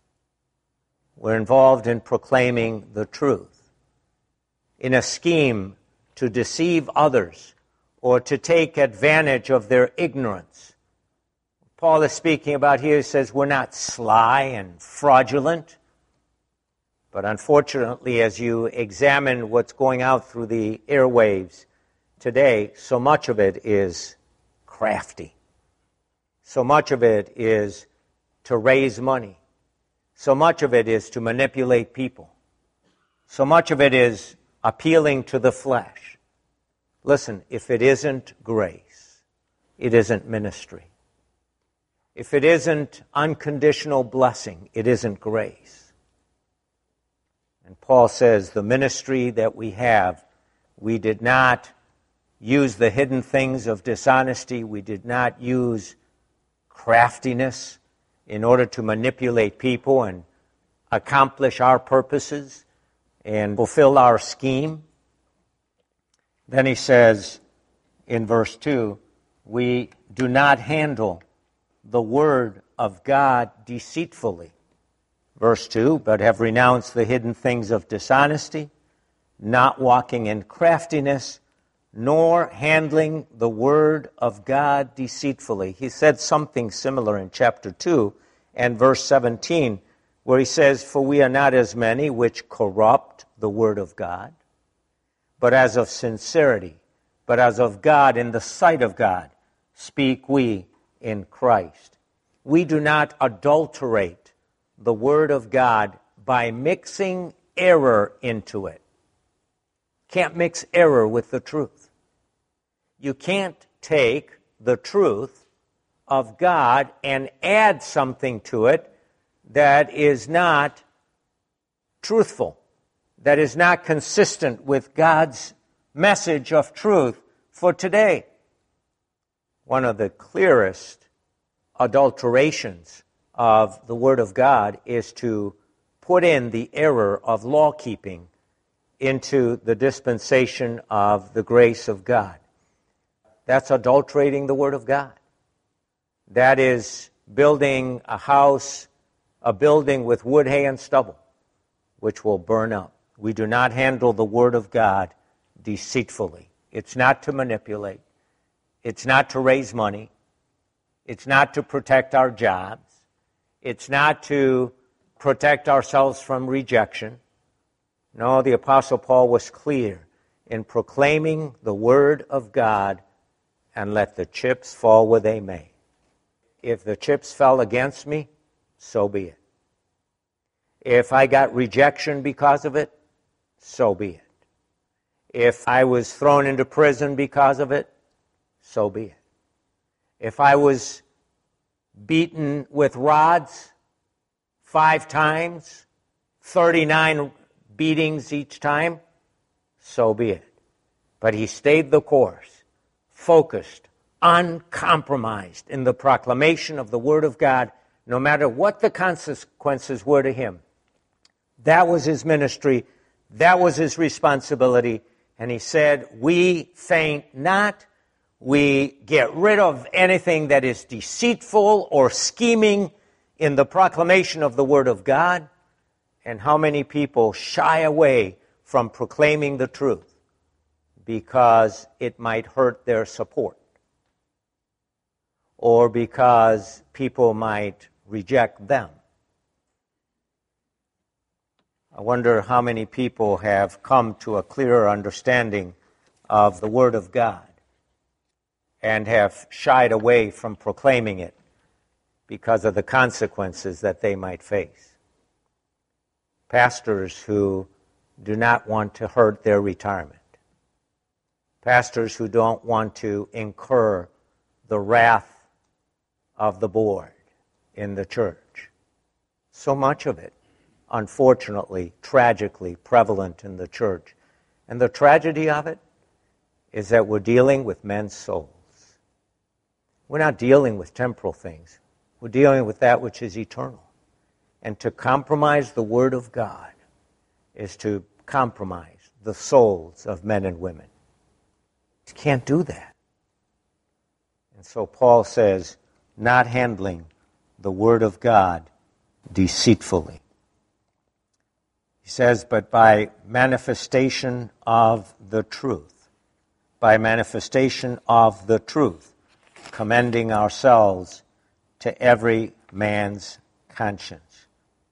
We're involved in proclaiming the truth. In a scheme to deceive others or to take advantage of their ignorance. Paul is speaking about here, he says, we're not sly and fraudulent. But unfortunately, as you examine what's going out through the airwaves today, so much of it is crafty. So much of it is to raise money. So much of it is to manipulate people. So much of it is appealing to the flesh. Listen, if it isn't grace, it isn't ministry. If it isn't unconditional blessing, it isn't grace. And Paul says the ministry that we have, we did not use the hidden things of dishonesty. We did not use craftiness in order to manipulate people and accomplish our purposes and fulfill our scheme. Then he says in verse two, we do not handle the word of God deceitfully. Verse two, but have renounced the hidden things of dishonesty, not walking in craftiness, nor handling the word of God deceitfully. He said something similar in chapter two and verse seventeen, where he says, for we are not as many which corrupt the word of God, but as of sincerity, but as of God in the sight of God, speak we in Christ. We do not adulterate the word of God by mixing error into it. Can't mix error with the truth. You can't take the truth of God and add something to it that is not truthful, that is not consistent with God's message of truth for today. One of the clearest adulterations of the Word of God is to put in the error of law-keeping into the dispensation of the grace of God. That's adulterating the Word of God. That is building a house, a building with wood, hay, and stubble, which will burn up. We do not handle the Word of God deceitfully. It's not to manipulate. It's not to raise money. It's not to protect our jobs. It's not to protect ourselves from rejection. No, the Apostle Paul was clear in proclaiming the Word of God, and let the chips fall where they may. If the chips fell against me, so be it. If I got rejection because of it, so be it. If I was thrown into prison because of it, so be it. If I was beaten with rods five times, thirty-nine beatings each time, so be it. But he stayed the course, focused, uncompromised in the proclamation of the Word of God, no matter what the consequences were to him. That was his ministry. That was his responsibility. And he said, we faint not. We get rid of anything that is deceitful or scheming in the proclamation of the Word of God. And how many people shy away from proclaiming the truth because it might hurt their support, or because people might reject them. I wonder how many people have come to a clearer understanding of the Word of God and have shied away from proclaiming it because of the consequences that they might face. Pastors who do not want to hurt their retirement. Pastors who don't want to incur the wrath of the board in the church. So much of it, unfortunately, tragically prevalent in the church. And the tragedy of it is that we're dealing with men's souls. We're not dealing with temporal things. We're dealing with that which is eternal. And to compromise the Word of God is to compromise the souls of men and women. You can't do that. And so Paul says, not handling the Word of God deceitfully. He says, but by manifestation of the truth, by manifestation of the truth, commending ourselves to every man's conscience.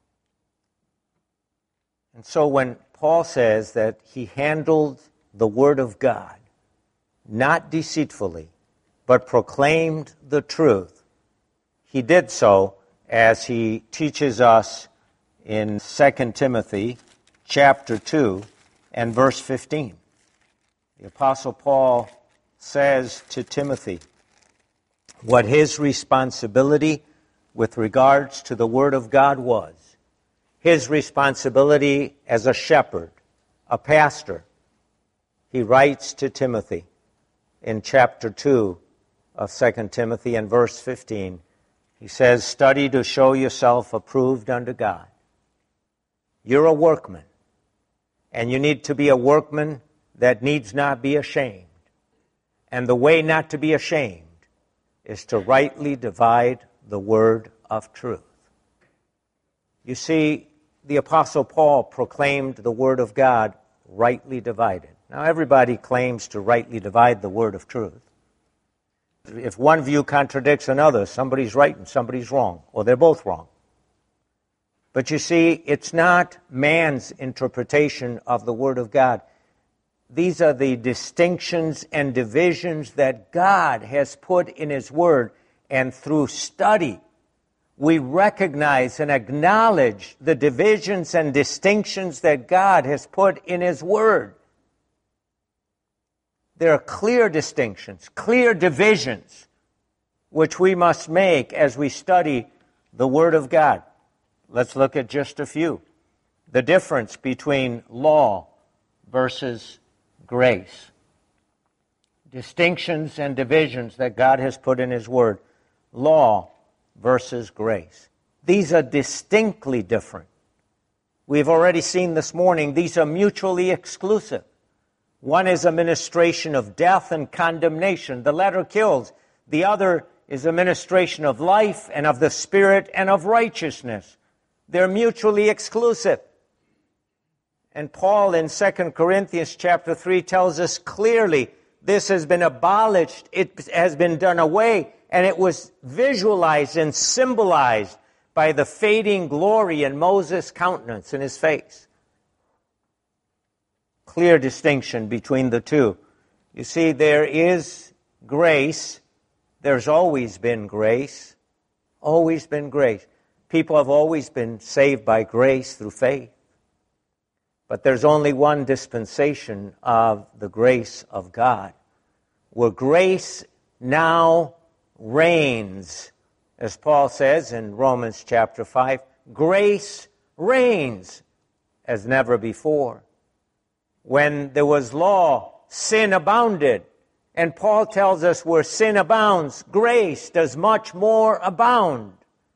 And so when Paul says that he handled the Word of God, not deceitfully, but proclaimed the truth, he did so as he teaches us in Second Timothy chapter two and verse fifteen. The Apostle Paul says to Timothy what his responsibility with regards to the Word of God was. His responsibility as a shepherd, a pastor. He writes to Timothy in chapter two of Second Timothy and verse fifteen. He says, study to show yourself approved unto God. You're a workman, and you need to be a workman that needs not be ashamed. And the way not to be ashamed is to rightly divide the word of truth. You see, the Apostle Paul proclaimed the Word of God rightly divided. Now, everybody claims to rightly divide the word of truth. If one view contradicts another, somebody's right and somebody's wrong, or they're both wrong. But you see, it's not man's interpretation of the Word of God. These are the distinctions and divisions that God has put in His Word, and through study, we recognize and acknowledge the divisions and distinctions that God has put in His Word. There are clear distinctions, clear divisions, which we must make as we study the Word of God. Let's look at just a few. The difference between law versus grace. distinctions and divisions that God has put in His Word. Law versus grace. These are distinctly different. We've already seen this morning, these are mutually exclusive. One is a ministration of death and condemnation. The latter kills. The other is a ministration of life and of the Spirit and of righteousness. They're mutually exclusive. And Paul in Second Corinthians chapter three tells us clearly this has been abolished, it has been done away, and it was visualized and symbolized by the fading glory in Moses' countenance, in his face. Clear distinction between the two. You see, there is grace. There's always been grace. Always been grace. People have always been saved by grace through faith. But there's only one dispensation of the grace of God, where grace now reigns. As Paul says in Romans chapter five, grace reigns as never before. When there was law, sin abounded. And Paul tells us where sin abounds, grace does much more abound.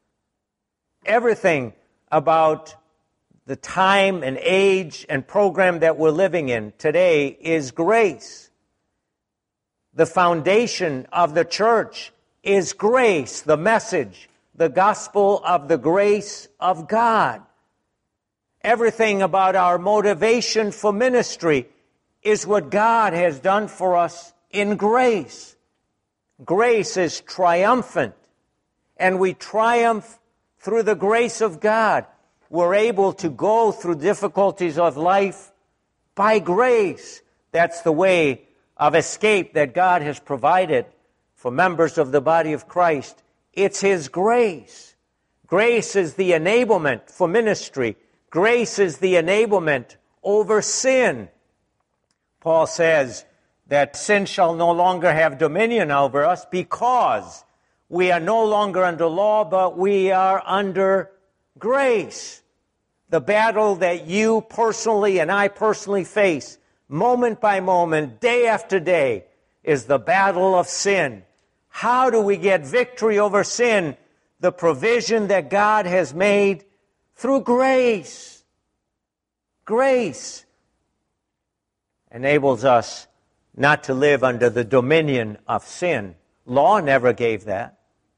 Everything about the time and age and program that we're living in today is grace. The foundation of the church is grace, the message, the gospel of the grace of God. Everything about our motivation for ministry is what God has done for us in grace. Grace is triumphant, and we triumph through the grace of God. We're able to go through difficulties of life by grace. That's the way of escape that God has provided for members of the body of Christ. It's His grace. Grace is the enablement for ministry. Grace is the enablement over sin. Paul says that sin shall no longer have dominion over us because we are no longer under law, but we are under grace. The battle that you personally and I personally face, moment by moment, day after day, is the battle of sin. How do we get victory over sin? The provision that God has made through grace. Grace enables us not to live under the dominion of sin. Law never gave that.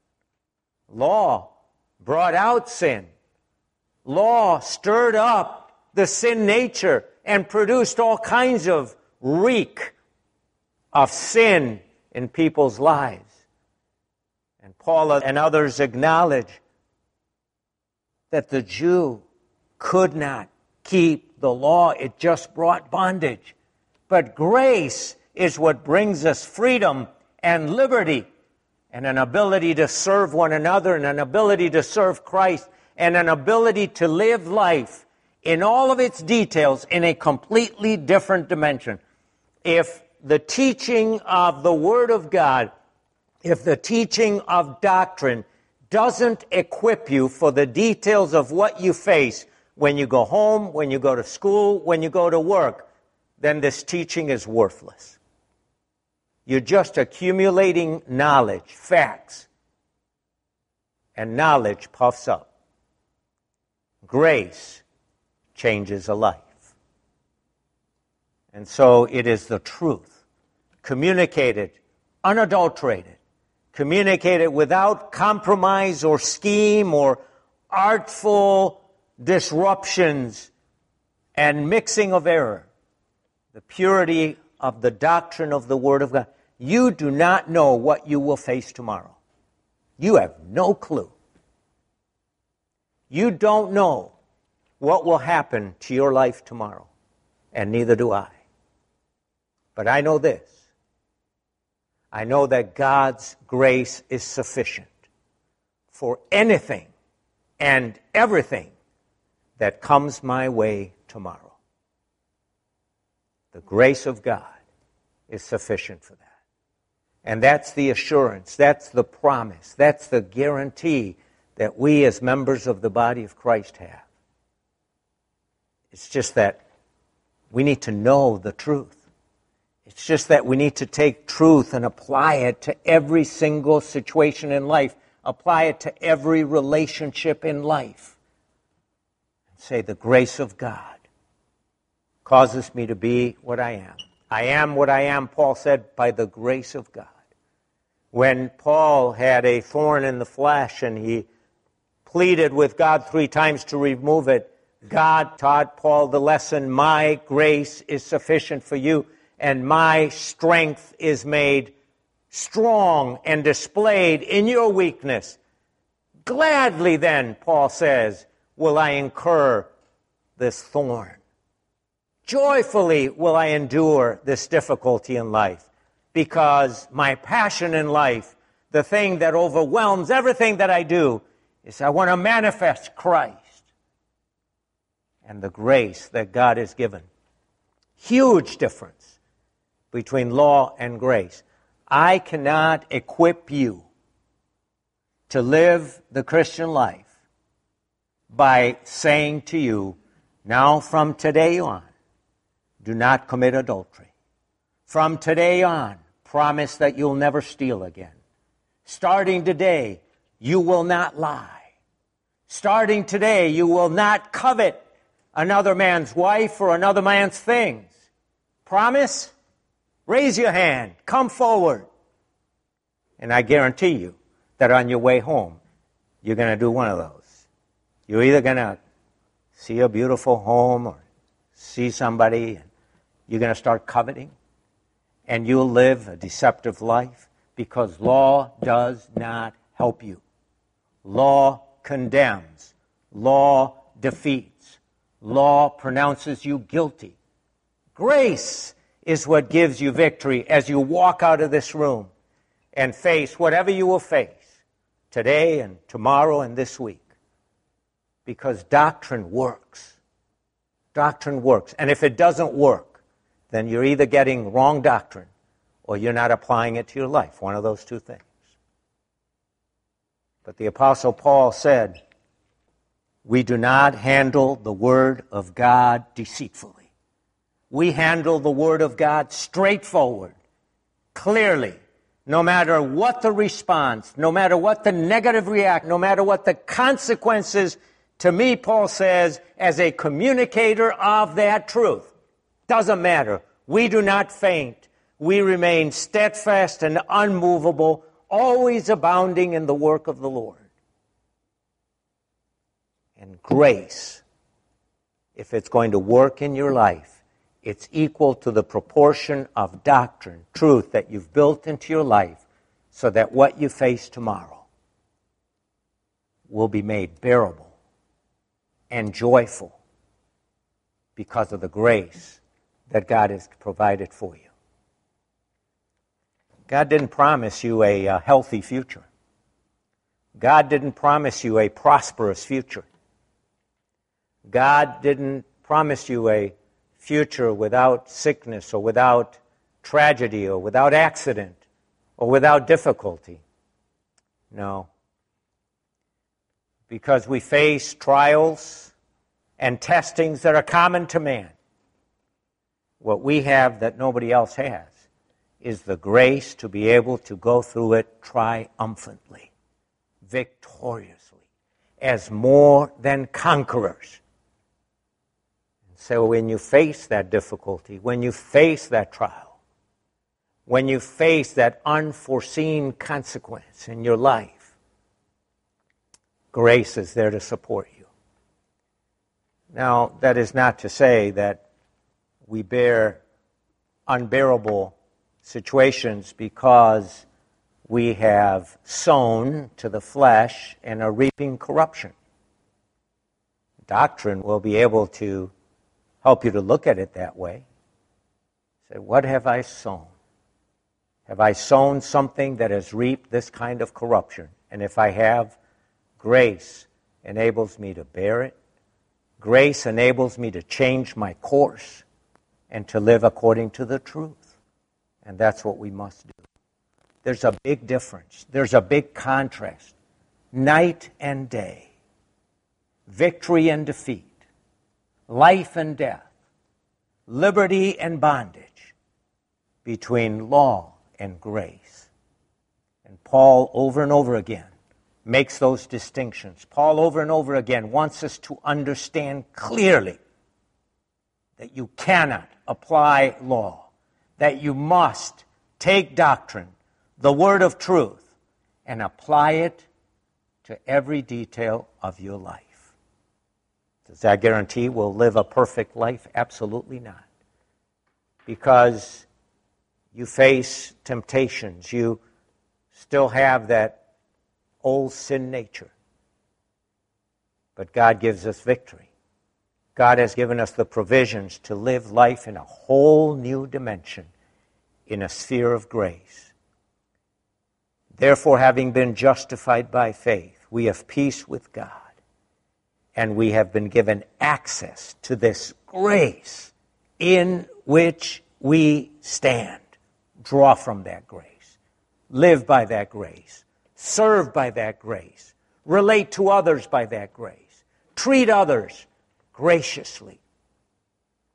Law brought out sin. Law stirred up the sin nature and produced all kinds of reek of sin in people's lives. And Paul and others acknowledge that the Jew could not keep the law. It just brought bondage. But grace is what brings us freedom and liberty and an ability to serve one another and an ability to serve Christ and an ability to live life in all of its details in a completely different dimension. If the teaching of the Word of God, if the teaching of doctrine doesn't equip you for the details of what you face when you go home, when you go to school, when you go to work, then this teaching is worthless. You're just accumulating knowledge, facts, and knowledge puffs up. Grace changes a life. And so it is the truth, communicated, unadulterated, communicated without compromise or scheme or artful disruptions and mixing of error. The purity of the doctrine of the Word of God. You do not know what you will face tomorrow. You have no clue. You don't know what will happen to your life tomorrow, and neither do I. But I know this. I know that God's grace is sufficient for anything and everything that comes my way tomorrow. The grace of God is sufficient for that. And that's the assurance, that's the promise, that's the guarantee that we as members of the body of Christ have. It's just that we need to know the truth. It's just that we need to take truth and apply it to every single situation in life, apply it to every relationship in life. And say, the grace of God causes me to be what I am. I am what I am, Paul said, by the grace of God. When Paul had a thorn in the flesh and he pleaded with God three times to remove it, God taught Paul the lesson, my grace is sufficient for you, and my strength is made strong and displayed in your weakness. Gladly then, Paul says, will I incur this thorn. Joyfully will I endure this difficulty in life, because my passion in life, the thing that overwhelms everything that I do, is I want to manifest Christ and the grace that God has given. Huge difference between law and grace. I cannot equip you to live the Christian life by saying to you, now from today on, do not commit adultery. From today on, promise that you'll never steal again. Starting today, you will not lie. Starting today, you will not covet another man's wife or another man's things. Promise? Raise your hand. Come forward. And I guarantee you that on your way home, you're going to do one of those. You're either going to see a beautiful home or see somebody, and you're going to start coveting, and you'll live a deceptive life, because law does not help you. Law condemns. Law defeats. Law pronounces you guilty. Grace is what gives you victory as you walk out of this room and face whatever you will face today and tomorrow and this week. Because doctrine works. Doctrine works. And if it doesn't work, then you're either getting wrong doctrine or you're not applying it to your life. One of those two things. But the Apostle Paul said, we do not handle the Word of God deceitfully. We handle the Word of God straightforward, clearly, no matter what the response, no matter what the negative reaction, no matter what the consequences. To me, Paul says, as a communicator of that truth, doesn't matter. We do not faint. We remain steadfast and unmovable, always abounding in the work of the Lord. And grace, if it's going to work in your life, it's equal to the proportion of doctrine, truth that you've built into your life, so that what you face tomorrow will be made bearable and joyful because of the grace that God has provided for you. God didn't promise you a, a healthy future. God didn't promise you a prosperous future. God didn't promise you a future without sickness or without tragedy or without accident or without difficulty. No. Because we face trials and testings that are common to man. What we have that nobody else has is the grace to be able to go through it triumphantly, victoriously, as more than conquerors. So when you face that difficulty, when you face that trial, when you face that unforeseen consequence in your life, grace is there to support you. Now, that is not to say that we bear unbearable situations because we have sown to the flesh and are reaping corruption. Doctrine will be able to help you to look at it that way. Say, what have I sown? Have I sown something that has reaped this kind of corruption? And if I have, grace enables me to bear it. Grace enables me to change my course and to live according to the truth. And that's what we must do. There's a big difference. There's a big contrast. Night and day. Victory and defeat. Life and death. Liberty and bondage. between law and grace. And Paul, over and over again, makes those distinctions. Paul, over and over again, wants us to understand clearly that you cannot apply law, that you must take doctrine, the word of truth, and apply it to every detail of your life. Does that guarantee we'll live a perfect life? Absolutely not. Because you face temptations, you still have that old sin nature. But God gives us victory. God has given us the provisions to live life in a whole new dimension, in a sphere of grace. Therefore, having been justified by faith, we have peace with God, and we have been given access to this grace in which we stand. Draw from that grace. Live by that grace. Serve by that grace. Relate to others by that grace. Treat others graciously.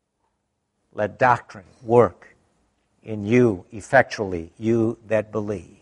Let doctrine work in you effectually, you that believe.